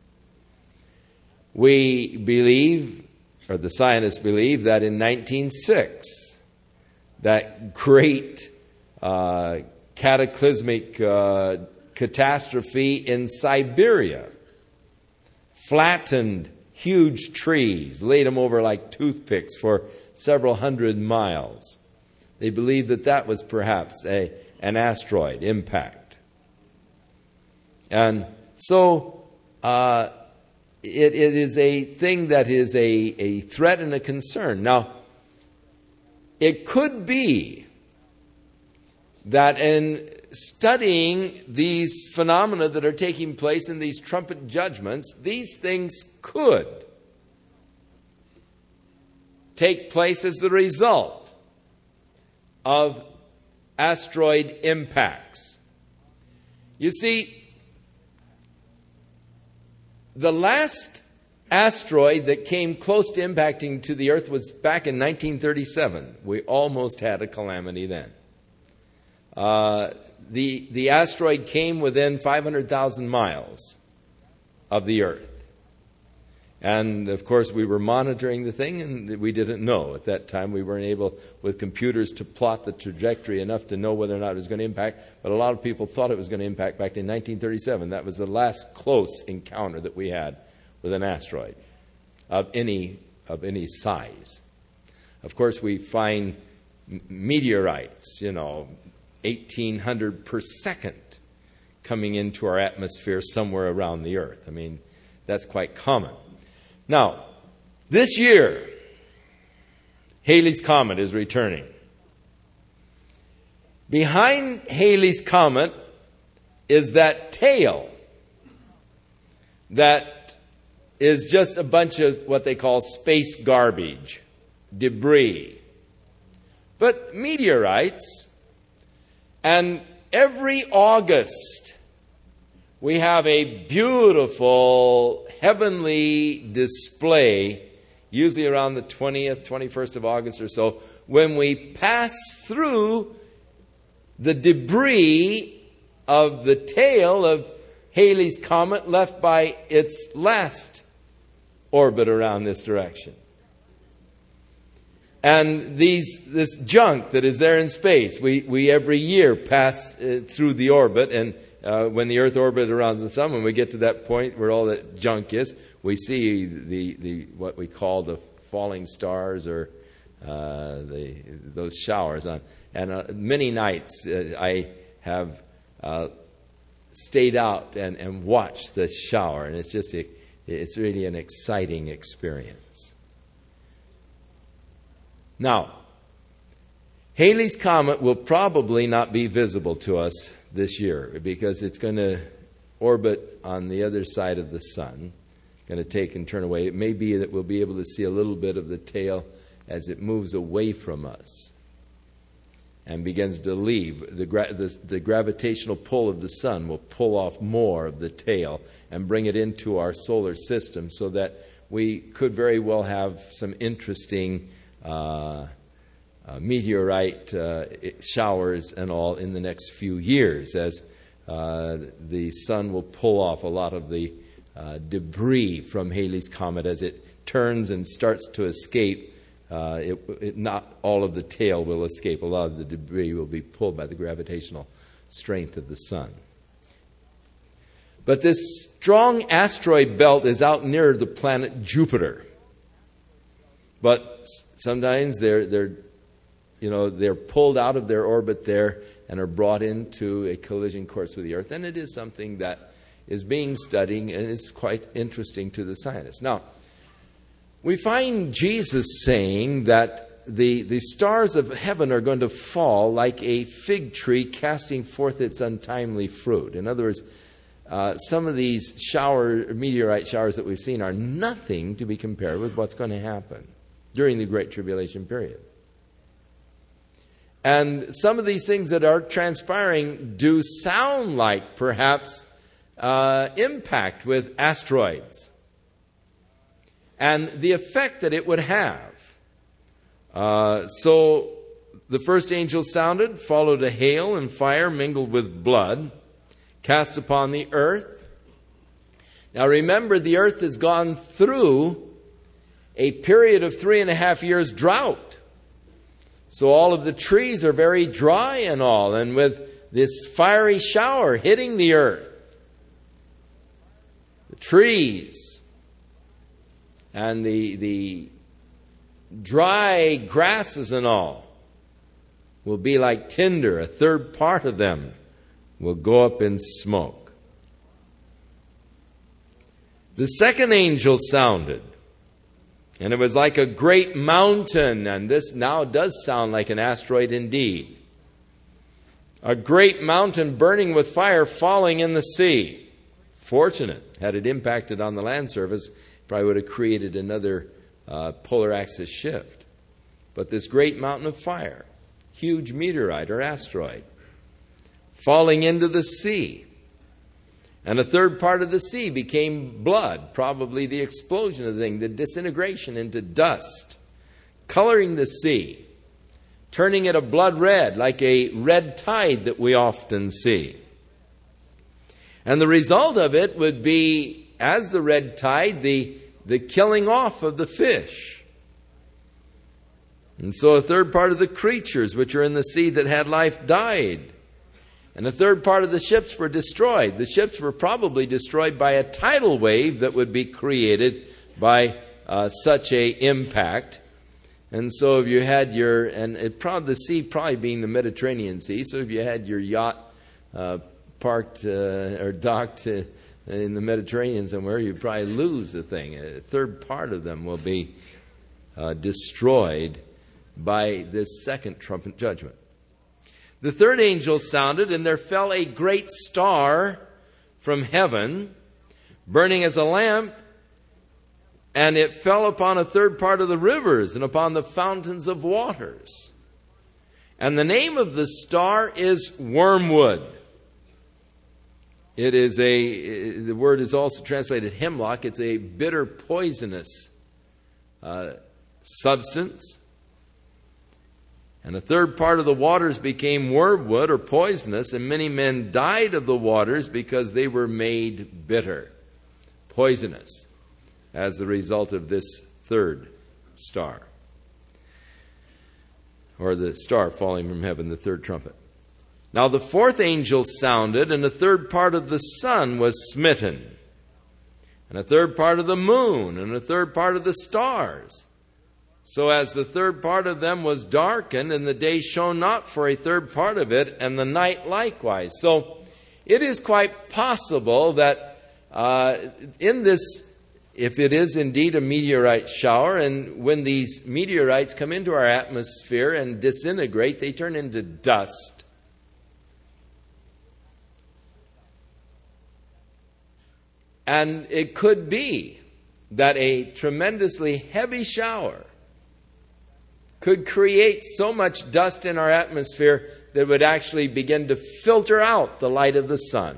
We believe, or the scientists believe, that in nineteen oh six, that great uh, cataclysmic uh, catastrophe in Siberia flattened huge trees, laid them over like toothpicks for several hundred miles. They believe that that was perhaps a, an asteroid impact. And so uh, it, it is a thing that is a, a threat and a concern. Now, it could be that in studying these phenomena that are taking place in these trumpet judgments, these things could take place as the result of asteroid impacts. You see, the last asteroid that came close to impacting to the Earth was back in nineteen thirty-seven. We almost had a calamity then. Uh, the, the asteroid came within five hundred thousand miles of the Earth. And, of course, we were monitoring the thing, and we didn't know. At that time, we weren't able, with computers, to plot the trajectory enough to know whether or not it was going to impact. But a lot of people thought it was going to impact back in nineteen thirty-seven. That was the last close encounter that we had with an asteroid of any, of any size. Of course, we find meteorites, you know, eighteen hundred per second coming into our atmosphere somewhere around the Earth. I mean, that's quite common. Now, this year, Halley's Comet is returning. Behind Halley's Comet is that tail that is just a bunch of what they call space garbage, debris. But meteorites, and every August we have a beautiful heavenly display, usually around the twentieth, twenty-first of August or so, when we pass through the debris of the tail of Halley's Comet left by its last orbit around this direction. And these, this junk that is there in space, we, we every year pass uh, through the orbit, and uh, when the Earth orbits around the sun, when we get to that point where all that junk is, we see the, the what we call the falling stars, or uh, the those showers. On, and uh, many nights uh, I have uh, stayed out and, and watched the shower, and it's just a, it's really an exciting experience. Now, Halley's Comet will probably not be visible to us this year because it's going to orbit on the other side of the sun, going to take and turn away. It may be that we'll be able to see a little bit of the tail as it moves away from us and begins to leave. The, gra- the, the gravitational pull of the sun will pull off more of the tail and bring it into our solar system, so that we could very well have some interesting Uh, uh, meteorite uh, showers and all in the next few years, as uh, the sun will pull off a lot of the uh, debris from Halley's Comet as it turns and starts to escape. Uh, it, it, not all of the tail will escape. A lot of the debris will be pulled by the gravitational strength of the sun. But this strong asteroid belt is out near the planet Jupiter. But sometimes they're they're, you know, they're pulled out of their orbit there and are brought into a collision course with the Earth, and it is something that is being studied and is quite interesting to the scientists. Now, we find Jesus saying that the the stars of heaven are going to fall like a fig tree casting forth its untimely fruit. In other words, Uh, some of these shower meteorite showers that we've seen are nothing to be compared with what's going to happen during the Great Tribulation period. And some of these things that are transpiring do sound like perhaps uh, impact with asteroids and the effect that it would have. Uh, so the first angel sounded, followed a hail and fire mingled with blood, cast upon the earth. Now remember, the earth has gone through a period of three and a half years drought. So all of the trees are very dry and all, and with this fiery shower hitting the earth, the trees and the, the dry grasses and all will be like tinder. A third part of them will go up in smoke. The second angel sounded, and it was like a great mountain, and this now does sound like an asteroid indeed. A great mountain burning with fire falling in the sea. Fortunate, had it impacted on the land surface, probably would have created another uh, polar axis shift. But this great mountain of fire huge meteorite or asteroid falling into the sea. And a third part of the sea became blood, probably the explosion of the thing, the disintegration into dust, coloring the sea, turning it a blood red, like a red tide that we often see. And the result of it would be, as the red tide, the, the killing off of the fish. And so a third part of the creatures which are in the sea that had life died. And a third part of the ships were destroyed. The ships were probably destroyed by a tidal wave that would be created by uh, such a impact. And so if you had your, and it probably, the sea probably being the Mediterranean Sea, so if you had your yacht uh, parked uh, or docked uh, in the Mediterranean somewhere, you'd probably lose the thing. A third part of them will be uh, destroyed by this second trumpet judgment. The third angel sounded, and there fell a great star from heaven, burning as a lamp, and it fell upon a third part of the rivers and upon the fountains of waters. And the name of the star is wormwood. It is a, the word is also translated hemlock. It's a bitter, poisonous uh, substance. And a third part of the waters became wormwood or poisonous, and many men died of the waters because they were made bitter, poisonous, as the result of this third star, or the star falling from heaven, the third trumpet. Now the fourth angel sounded, and a third part of the sun was smitten, and a third part of the moon, and a third part of the stars. So as the third part of them was darkened, and the day shone not for a third part of it, and the night likewise. So it is quite possible that uh, in this, if it is indeed a meteorite shower, and when these meteorites come into our atmosphere and disintegrate, they turn into dust. And it could be that a tremendously heavy shower could create so much dust in our atmosphere that would actually begin to filter out the light of the sun.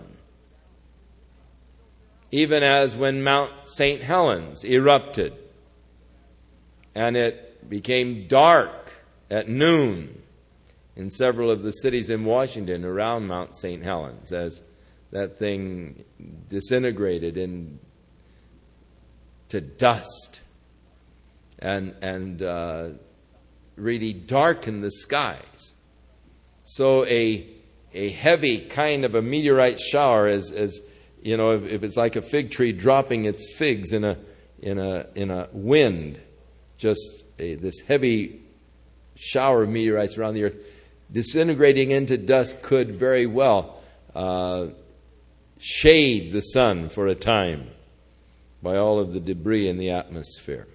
Even as when Mount Saint Helens erupted and it became dark at noon in several of the cities in Washington around Mount Saint Helens, as that thing disintegrated into dust and and uh, really darkened the skies. So a a heavy kind of a meteorite shower, as as you know, if, if it's like a fig tree dropping its figs in a in a in a wind, just a, this heavy shower of meteorites around the earth, disintegrating into dust, could very well uh, shade the sun for a time by all of the debris in the atmosphere.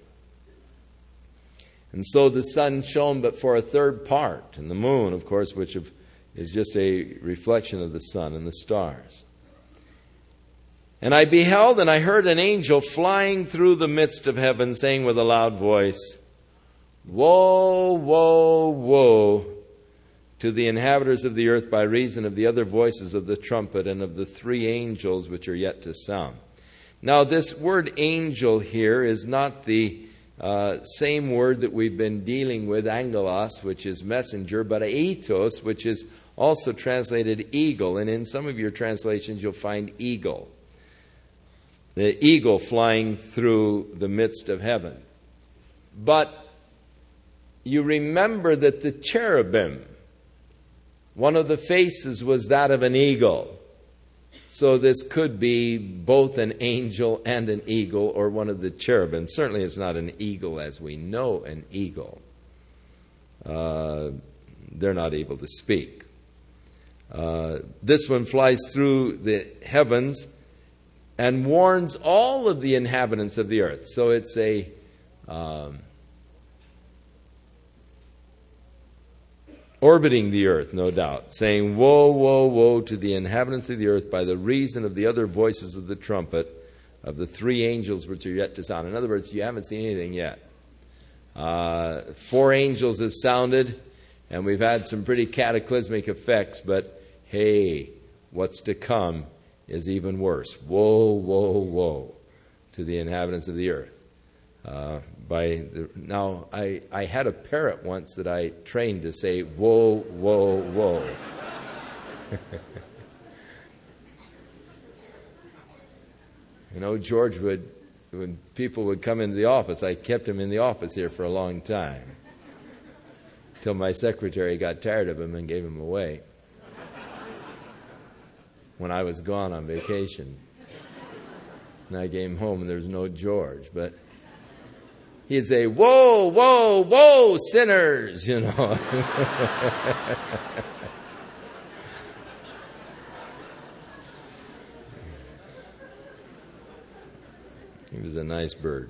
And so the sun shone but for a third part, and the moon, of course, which is just a reflection of the sun, and the stars. And I beheld, and I heard an angel flying through the midst of heaven, saying with a loud voice, Woe, woe, woe to the inhabitants of the earth by reason of the other voices of the trumpet and of the three angels which are yet to sound. Now this word angel here is not the Uh, same word that we've been dealing with, angelos, which is messenger, but aetos, which is also translated eagle. And in some of your translations, you'll find eagle. The eagle flying through the midst of heaven. But you remember that the cherubim, one of the faces was that of an eagle. So this could be both an angel and an eagle, or one of the cherubim. Certainly it's not an eagle as we know an eagle. Uh, they're not able to speak. Uh, this one flies through the heavens and warns all of the inhabitants of the earth. So it's a um, orbiting the earth, no doubt, saying, Woe, woe, woe to the inhabitants of the earth by the reason of the other voices of the trumpet of the three angels which are yet to sound. In other words, you haven't seen anything yet. Uh, four angels have sounded, And we've had some pretty cataclysmic effects, but hey, what's to come is even worse. Woe, woe, woe to the inhabitants of the earth. Uh, by the, now, I, I had a parrot once that I trained to say, woe, woe, woe. You know, George would, when people would come into the office, I kept him in the office here for a long time, till my secretary got tired of him and gave him away when I was gone on vacation. And I came home and there was no George, but he'd say, whoa, whoa, whoa, sinners, you know. He was a nice bird.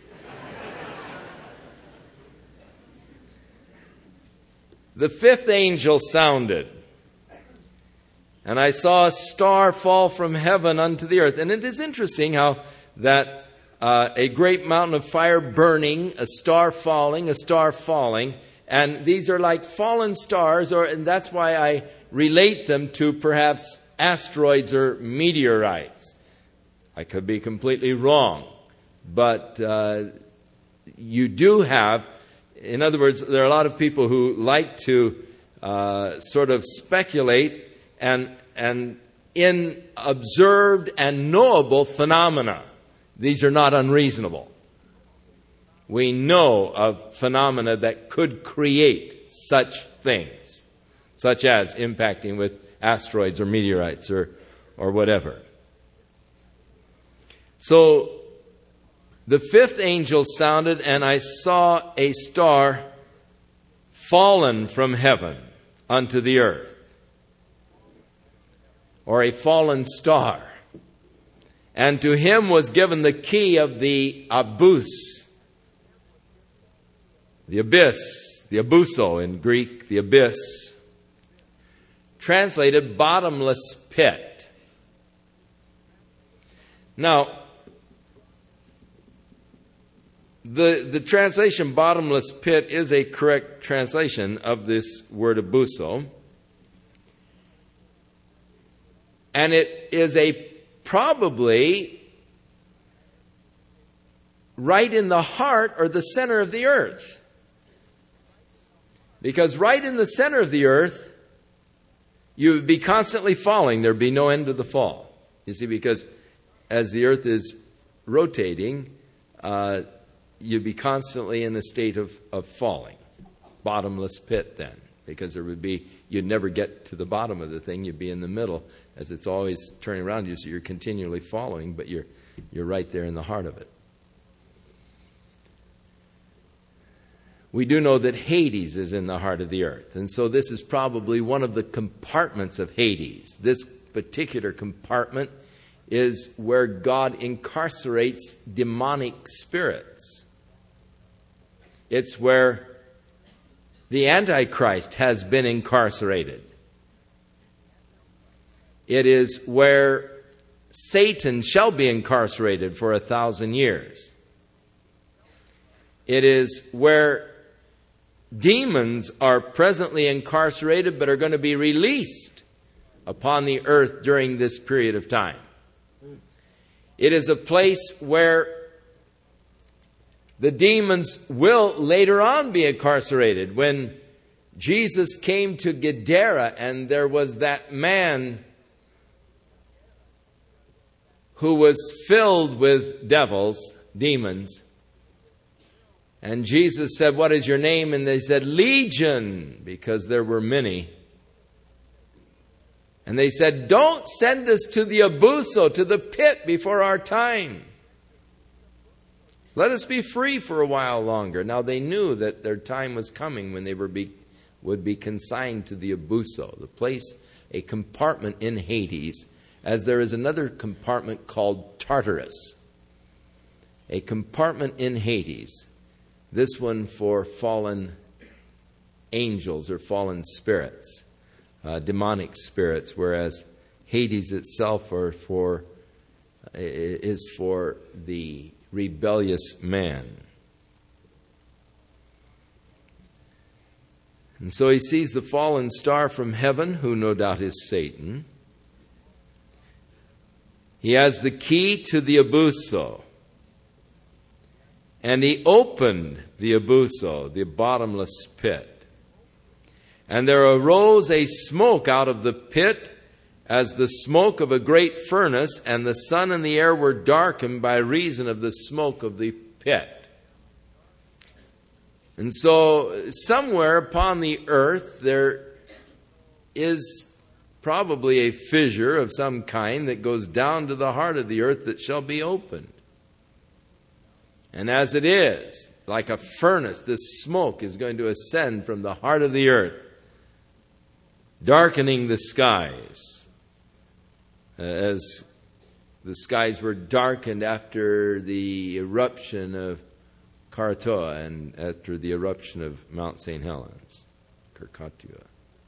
The fifth angel sounded, and I saw a star fall from heaven unto the earth. And it is interesting how that uh, a great mountain of fire burning, a star falling, a star falling, and these are like fallen stars, or and that's why I relate them to perhaps asteroids or meteorites. I could be completely wrong, but uh, you do have, in other words, there are a lot of people who like to uh, sort of speculate and and in observed and knowable phenomena. These are not unreasonable. We know of phenomena that could create such things, such as impacting with asteroids or meteorites or or whatever. So the fifth angel sounded, and I saw a star fallen from heaven unto the earth, or a fallen star. And to him was given the key of the abyss, the abyss, the abuso in Greek, the abyss, translated bottomless pit. Now, The, the translation bottomless pit is a correct translation of this word abuso. And it is a probably right in the heart or the center of the earth. Because right in the center of the earth, you would be constantly falling. There'd be no end to the fall. You see, because as the earth is rotating, uh, you'd be constantly in a state of, of falling. Bottomless pit then. Because there would be, you'd never get to the bottom of the thing. You'd be in the middle as it's always turning around you. So you're continually falling, but you're, you're right there in the heart of it. We do know that Hades is in the heart of the earth. And so this is probably one of the compartments of Hades. This particular compartment is where God incarcerates demonic spirits. It's where the Antichrist has been incarcerated. It is where Satan shall be incarcerated for a thousand years. It is where demons are presently incarcerated but are going to be released upon the earth during this period of time. It is a place where the demons will later on be incarcerated. When Jesus came to Gadara and there was that man who was filled with devils, demons, and Jesus said, "What is your name?" And they said, "Legion," because there were many. And they said, "Don't send us to the abuso, to the pit before our time. Let us be free for a while longer." Now they knew that their time was coming when they were be, would be consigned to the abuso, the place, a compartment in Hades, as there is another compartment called Tartarus. A compartment in Hades. This one for fallen angels or fallen spirits, uh, demonic spirits, whereas Hades itself are for, is for the rebellious man. And so he sees the fallen star from heaven, who no doubt is Satan. He has the key to the abuso. And he opened the abuso, the bottomless pit. And there arose a smoke out of the pit as the smoke of a great furnace, and the sun and the air were darkened by reason of the smoke of the pit. And so somewhere upon the earth there is probably a fissure of some kind that goes down to the heart of the earth that shall be opened. And as it is, like a furnace, this smoke is going to ascend from the heart of the earth, darkening the skies, as the skies were darkened after the eruption of Krakatoa and after the eruption of Mount Saint Helens, Krakatoa.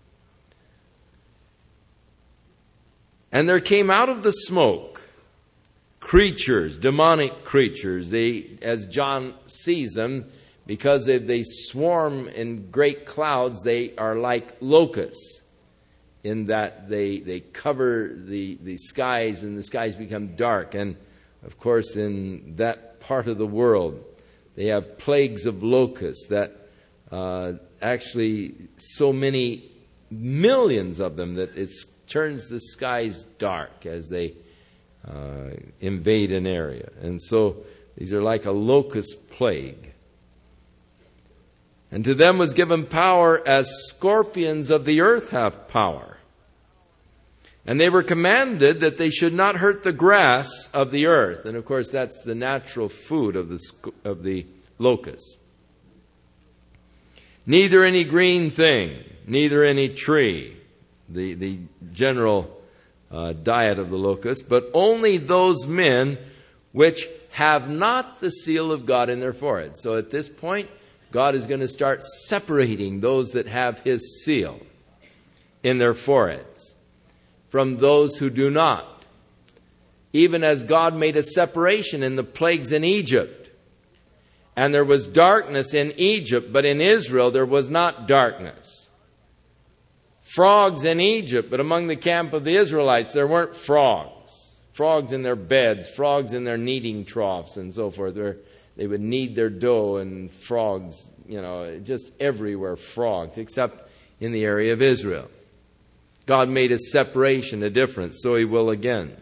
And there came out of the smoke creatures, demonic creatures. They, as John sees them, because they swarm in great clouds, they are like locusts, in that they they cover the, the skies, and the skies become dark. And, of course, in that part of the world, they have plagues of locusts that uh, actually so many millions of them that it turns the skies dark as they uh, invade an area. And so these are like a locust plague. And to them was given power as scorpions of the earth have power. And they were commanded that they should not hurt the grass of the earth. And of course that's the natural food of the of the locusts. Neither any green thing, neither any tree, the, the general uh, diet of the locust, but only those men which have not the seal of God in their foreheads. So at this point, God is going to start separating those that have His seal in their foreheads from those who do not. Even as God made a separation in the plagues in Egypt. And there was darkness in Egypt, but in Israel there was not darkness. Frogs in Egypt, but among the camp of the Israelites there weren't frogs. Frogs in their beds, frogs in their kneading troughs and so forth. Where they would knead their dough, and frogs, you know, just everywhere frogs, except in the area of Israel. God made a separation, a difference, so He will again.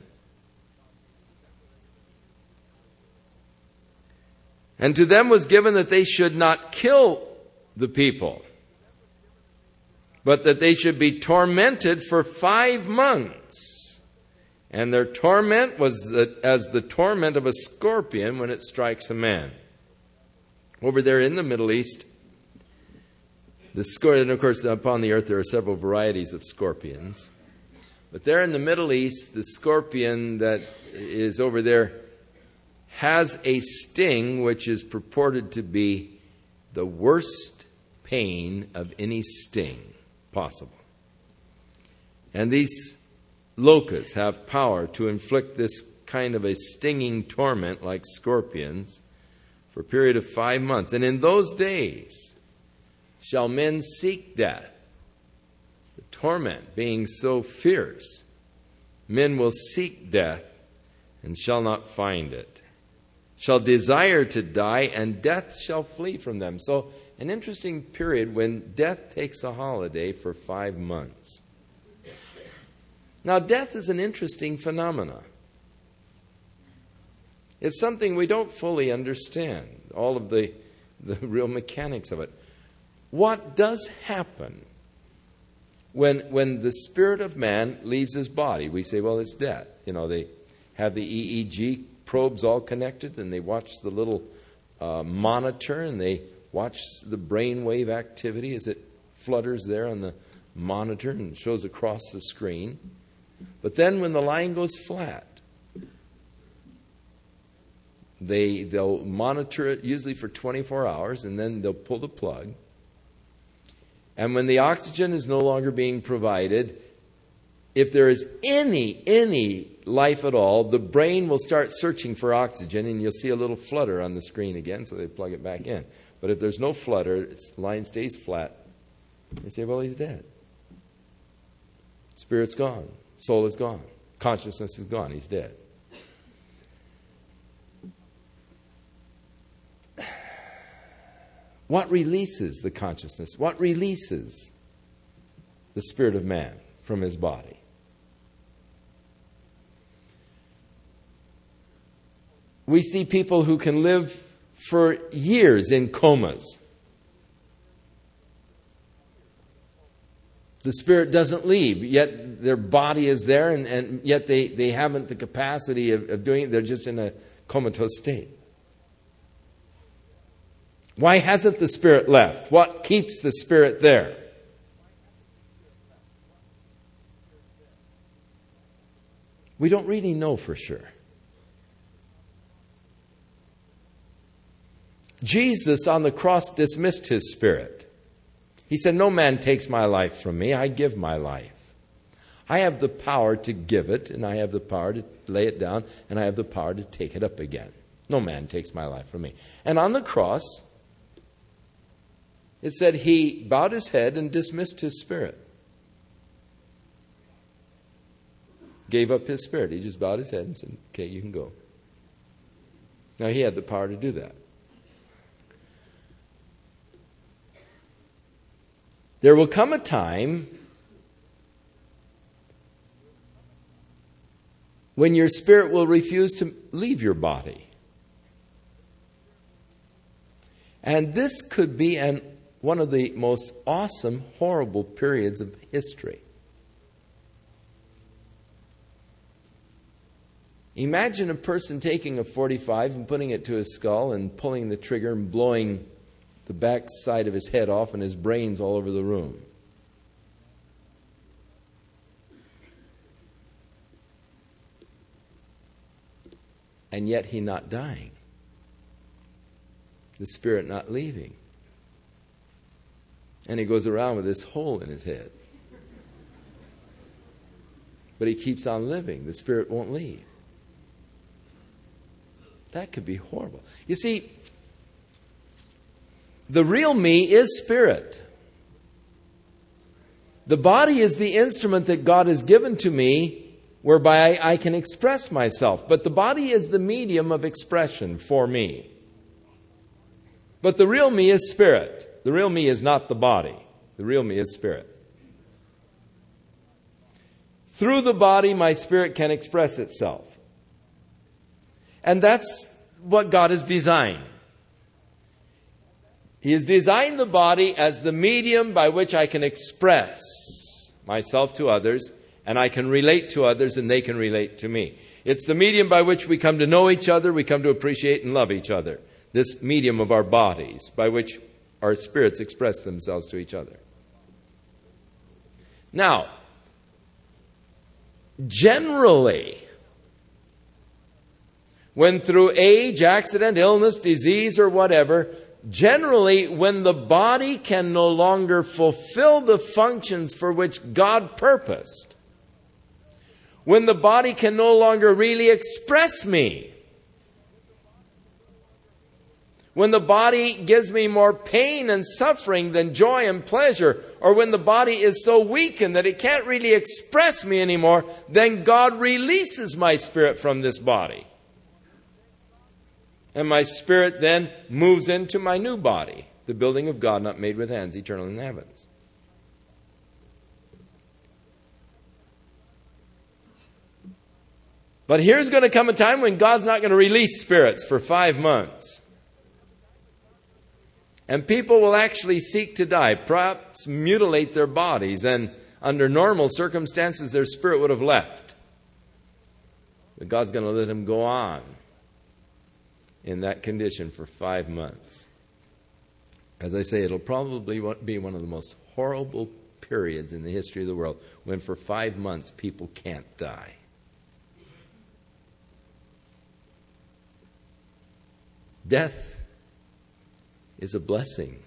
And to them was given that they should not kill the people, but that they should be tormented for five months. And their torment was as the torment of a scorpion when it strikes a man. Over there in the Middle East, the scorpion, and of course upon the earth there are several varieties of scorpions. But there in the Middle East, the scorpion that is over there has a sting which is purported to be the worst pain of any sting possible. And these locusts have power to inflict this kind of a stinging torment like scorpions for a period of five months. And in those days shall men seek death. The torment being so fierce, men will seek death and shall not find it. Shall desire to die, and death shall flee from them. So an interesting period when death takes a holiday for five months. Now, death is an interesting phenomenon. It's something we don't fully understand, all of the, the real mechanics of it. What does happen when, when the spirit of man leaves his body? We say, well, it's death. You know, they have the E E G probes all connected, and they watch the little uh, monitor, and they watch the brainwave activity as it flutters there on the monitor and shows across the screen. But then when the line goes flat, they, they'll monitor it usually for twenty-four hours, and then they'll pull the plug. And when the oxygen is no longer being provided, if there is any, any life at all, the brain will start searching for oxygen, and you'll see a little flutter on the screen again, so they plug it back in. But if there's no flutter, the line stays flat. You say, well, he's dead. Spirit's gone. Soul is gone. Consciousness is gone. He's dead. What releases the consciousness? What releases the spirit of man from his body? We see people who can live for years in comas. The spirit doesn't leave, yet their body is there, and, and yet they, they haven't the capacity of, of doing it. They're just in a comatose state. Why hasn't the spirit left? What keeps the spirit there? We don't really know for sure. Jesus on the cross dismissed his spirit. He said, no man takes my life from me. I give my life. I have the power to give it, and I have the power to lay it down, and I have the power to take it up again. No man takes my life from me. And on the cross, it said he bowed his head and dismissed his spirit. Gave up his spirit. He just bowed his head and said, okay, you can go. Now, he had the power to do that. There will come a time when your spirit will refuse to leave your body. And this could be an one of the most awesome, horrible periods of history. Imagine a person taking a forty-five and putting it to his skull and pulling the trigger and blowing the back side of his head off and his brains all over the room. And yet he not dying. The spirit not leaving. And he goes around with this hole in his head. But he keeps on living. The spirit won't leave. That could be horrible. You see, the real me is spirit. The body is the instrument that God has given to me whereby I, I can express myself. But the body is the medium of expression for me. But the real me is spirit. The real me is not the body. The real me is spirit. Through the body, my spirit can express itself. And that's what God has designed. He has designed the body as the medium by which I can express myself to others, and I can relate to others, and they can relate to me. It's the medium by which we come to know each other, we come to appreciate and love each other. This medium of our bodies by which our spirits express themselves to each other. Now, generally, when through age, accident, illness, disease, or whatever, generally when the body can no longer fulfill the functions for which God purposed, when the body can no longer really express me, when the body gives me more pain and suffering than joy and pleasure, or when the body is so weakened that it can't really express me anymore, then God releases my spirit from this body. And my spirit then moves into my new body, the building of God not made with hands, eternal in the heavens. But here's going to come a time when God's not going to release spirits for five months. And people will actually seek to die, perhaps mutilate their bodies, and under normal circumstances their spirit would have left. But God's going to let them go on in that condition for five months. As I say, it'll probably be one of the most horrible periods in the history of the world when for five months people can't die. Death is a blessing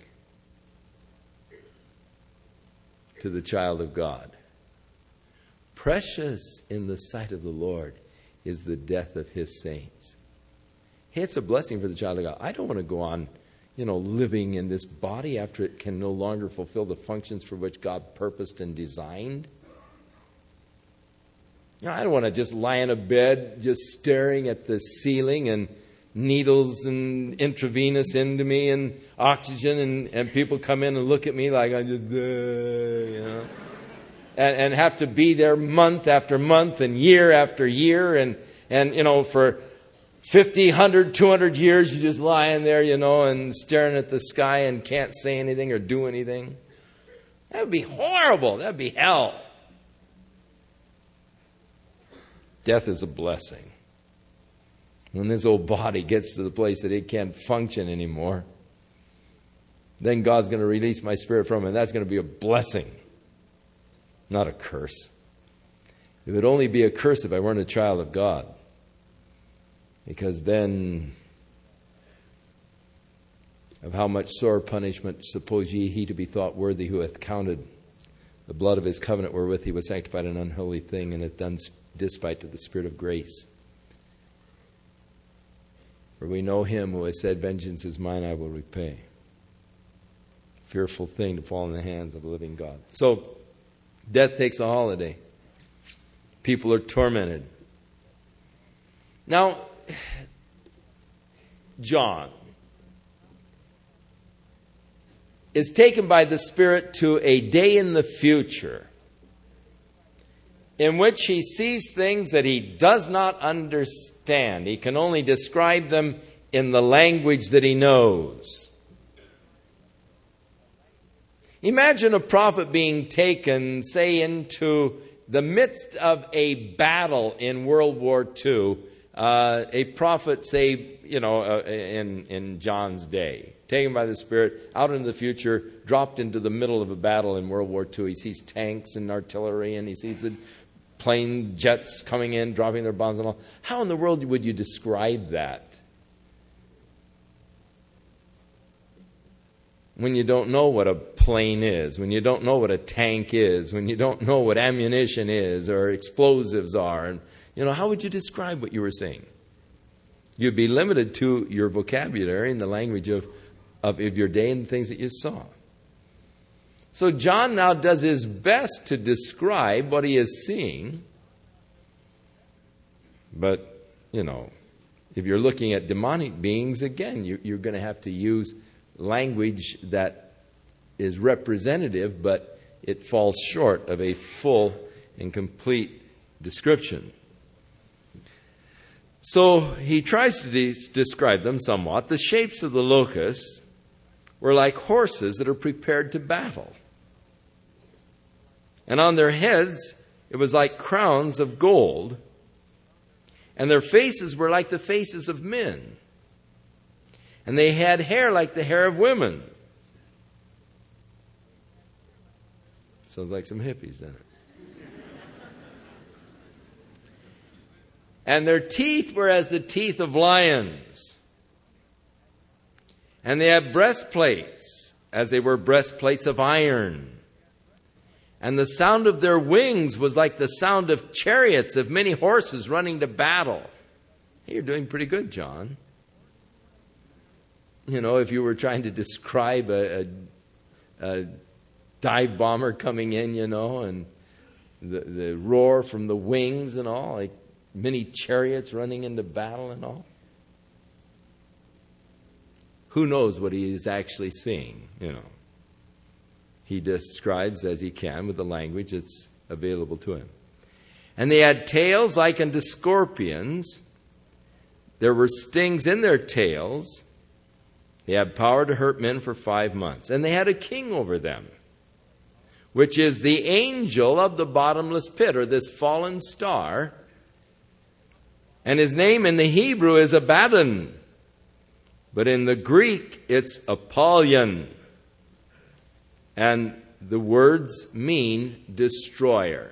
to the child of God. Precious in the sight of the Lord is the death of his saints. Hey, it's a blessing for the child of God. I don't want to go on you know, living in this body after it can no longer fulfill the functions for which God purposed and designed? You know, I don't want to just lie in a bed just staring at the ceiling and needles and intravenous into me and oxygen, and, and people come in and look at me like I just, uh, you know, and, and have to be there month after month and year after year, and, and you know, for fifty, one hundred, two hundred years you're just lying there, you know, and staring at the sky and can't say anything or do anything. That would be horrible. That would be hell. Death is a blessing. When this old body gets to the place that it can't function anymore, then God's going to release my spirit from it. And that's going to be a blessing, not a curse. It would only be a curse if I weren't a child of God. Because then, of how much sore punishment suppose ye he to be thought worthy who hath counted the blood of his covenant wherewith he was sanctified an unholy thing, and hath done despite to the Spirit of grace. For we know him who has said, vengeance is mine, I will repay. Fearful thing to fall in the hands of a living God. So, death takes a holiday. People are tormented. Now, John is taken by the Spirit to a day in the future in which he sees things that he does not understand. He can only describe them in the language that he knows. Imagine a prophet being taken, say, into the midst of a battle in World War Two. Uh, a prophet, say, you know, uh, in, in John's day, taken by the Spirit, out into the future, dropped into the middle of a battle in World War Two. He sees tanks and artillery, and he sees the plane jets coming in, dropping their bombs and all. How in the world would you describe that? When you don't know what a plane is, when you don't know what a tank is, when you don't know what ammunition is or explosives are, and you know, how would you describe what you were seeing? You'd be limited to your vocabulary and the language of, of, of your day and the things that you saw. So John now does his best to describe what he is seeing. But, you know, if you're looking at demonic beings, again, you, you're going to have to use language that is representative, but it falls short of a full and complete description. So he tries to de- describe them somewhat. The shapes of the locusts were like horses that are prepared to battle. And on their heads, it was like crowns of gold. And their faces were like the faces of men. And they had hair like the hair of women. Sounds like some hippies, doesn't it? And their teeth were as the teeth of lions. And they had breastplates, as they were breastplates of iron. And the sound of their wings was like the sound of chariots of many horses running to battle. Hey, you're doing pretty good, John. You know, if you were trying to describe a, a, a dive bomber coming in, you know, and the, the roar from the wings and all, like many chariots running into battle and all. Who knows what he is actually seeing, you know. He describes as he can with the language that's available to him. And they had tails like unto scorpions. There were stings in their tails. They had power to hurt men for five months. And they had a king over them, which is the angel of the bottomless pit, or this fallen star. And his name in the Hebrew is Abaddon. But in the Greek, it's Apollyon. And the words mean destroyer.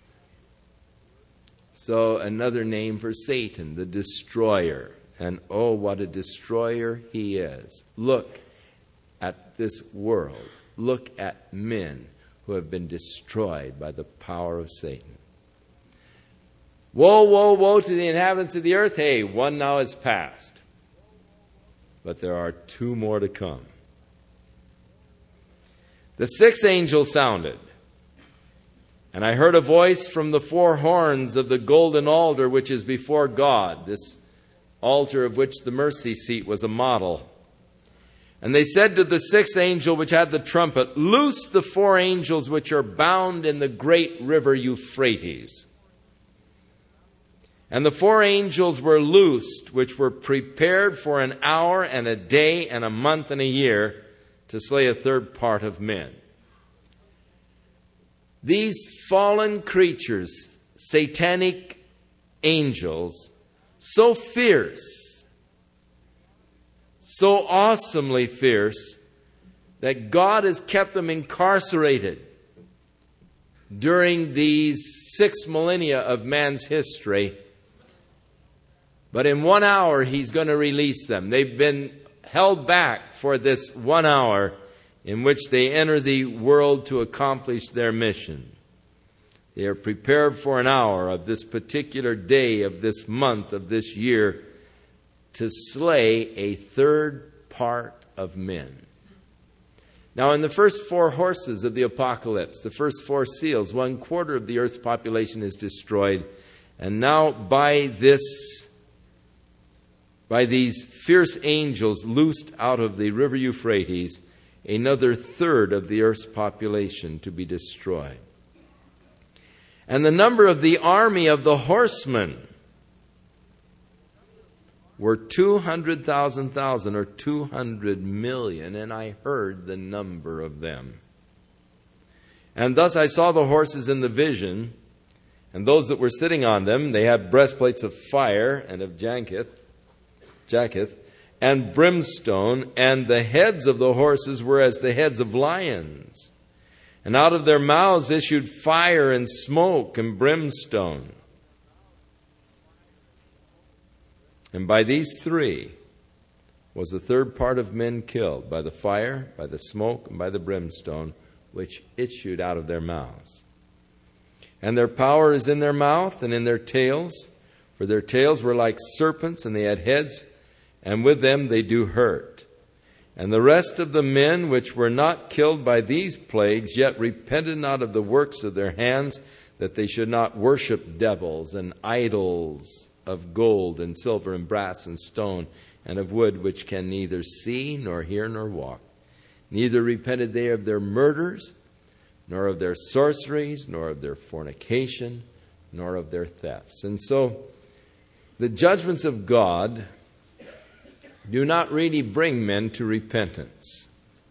So another name for Satan, the destroyer. And oh, what a destroyer he is. Look at this world. Look at men who have been destroyed by the power of Satan. Woe, woe, woe to the inhabitants of the earth. Hey, one now is past. but there are two more to come. The sixth angel sounded, and I heard a voice from the four horns of the golden altar which is before God, this altar of which the mercy seat was a model. And they said to the sixth angel which had the trumpet, "Loose the four angels which are bound in the great river Euphrates." And the four angels were loosed, which were prepared for an hour and a day and a month and a year to slay a third part of men. These fallen creatures, satanic angels, so fierce, so awesomely fierce, that God has kept them incarcerated during these six millennia of man's history. But in one hour, He's going to release them. They've been held back for this one hour in which they enter the world to accomplish their mission. They are prepared for an hour of this particular day, of this month, of this year, to slay a third part of men. Now, in the first four horses of the apocalypse, the first four seals, one quarter of the earth's population is destroyed. And now by this By these fierce angels loosed out of the river Euphrates, another third of the earth's population to be destroyed. And the number of the army of the horsemen were two hundred thousand thousand, or two hundred million, and I heard the number of them. And thus I saw the horses in the vision, and those that were sitting on them, they had breastplates of fire and of jacketh, Jacketh, and brimstone, and the heads of the horses were as the heads of lions. And out of their mouths issued fire and smoke and brimstone. And by these three was the third part of men killed, by the fire, by the smoke, and by the brimstone, which issued out of their mouths. And their power is in their mouth and in their tails, for their tails were like serpents, and they had heads, and with them they do hurt. And the rest of the men which were not killed by these plagues, yet repented not of the works of their hands, that they should not worship devils and idols of gold and silver and brass and stone and of wood, which can neither see nor hear nor walk. Neither repented they of their murders, nor of their sorceries, nor of their fornication, nor of their thefts. And so the judgments of God do not really bring men to repentance.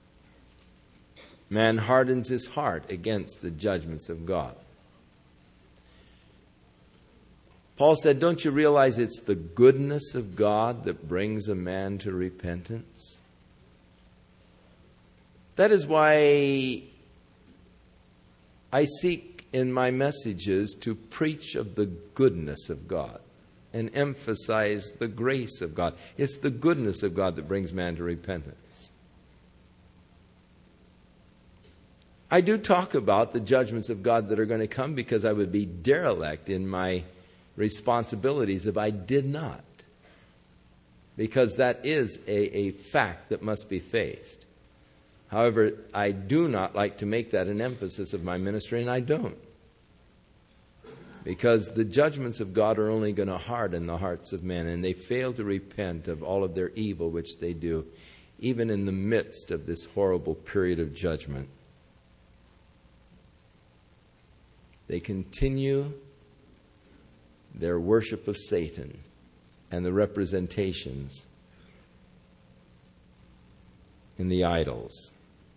Man hardens his heart against the judgments of God. Paul said, don't you realize it's the goodness of God that brings a man to repentance? That is why I seek in my messages to preach of the goodness of God and emphasize the grace of God. It's the goodness of God that brings man to repentance. I do talk about the judgments of God that are going to come, because I would be derelict in my responsibilities if I did not. Because that is a, a fact that must be faced. However, I do not like to make that an emphasis of my ministry, and I don't. Because the judgments of God are only going to harden the hearts of men, and they fail to repent of all of their evil which they do, even in the midst of this horrible period of judgment. They continue their worship of Satan and the representations in the idols.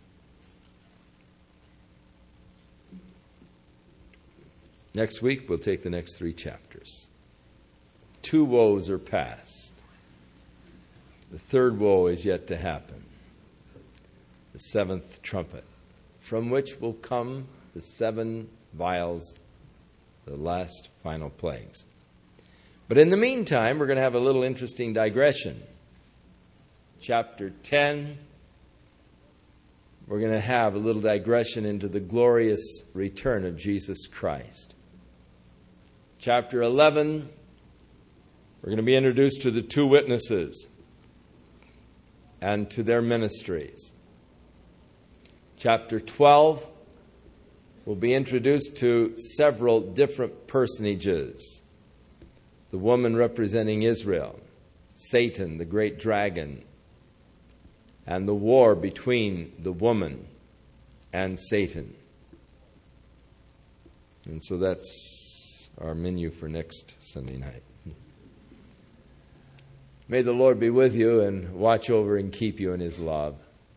Next week, we'll take the next three chapters. Two woes are past. The third woe is yet to happen. The seventh trumpet, from which will come the seven vials, the last final plagues. But in the meantime, we're going to have a little interesting digression. Chapter ten, we're going to have a little digression into the glorious return of Jesus Christ. Chapter eleven, we're going to be introduced to the two witnesses. and to their ministries. Chapter twelve will be introduced to several different personages. The woman representing Israel, Satan, the great dragon, and the war between the woman and Satan. And so that's our menu for next Sunday night. May the Lord be with you and watch over and keep you in His love.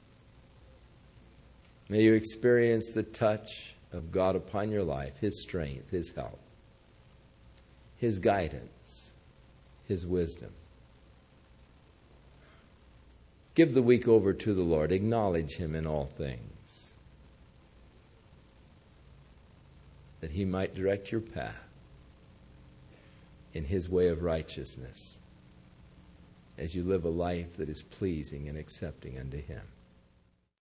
May you experience the touch of God upon your life, His strength, His help, His guidance, His wisdom. Give the week over to the Lord. Acknowledge Him in all things, that He might direct your path in His way of righteousness as you live a life that is pleasing and accepting unto Him.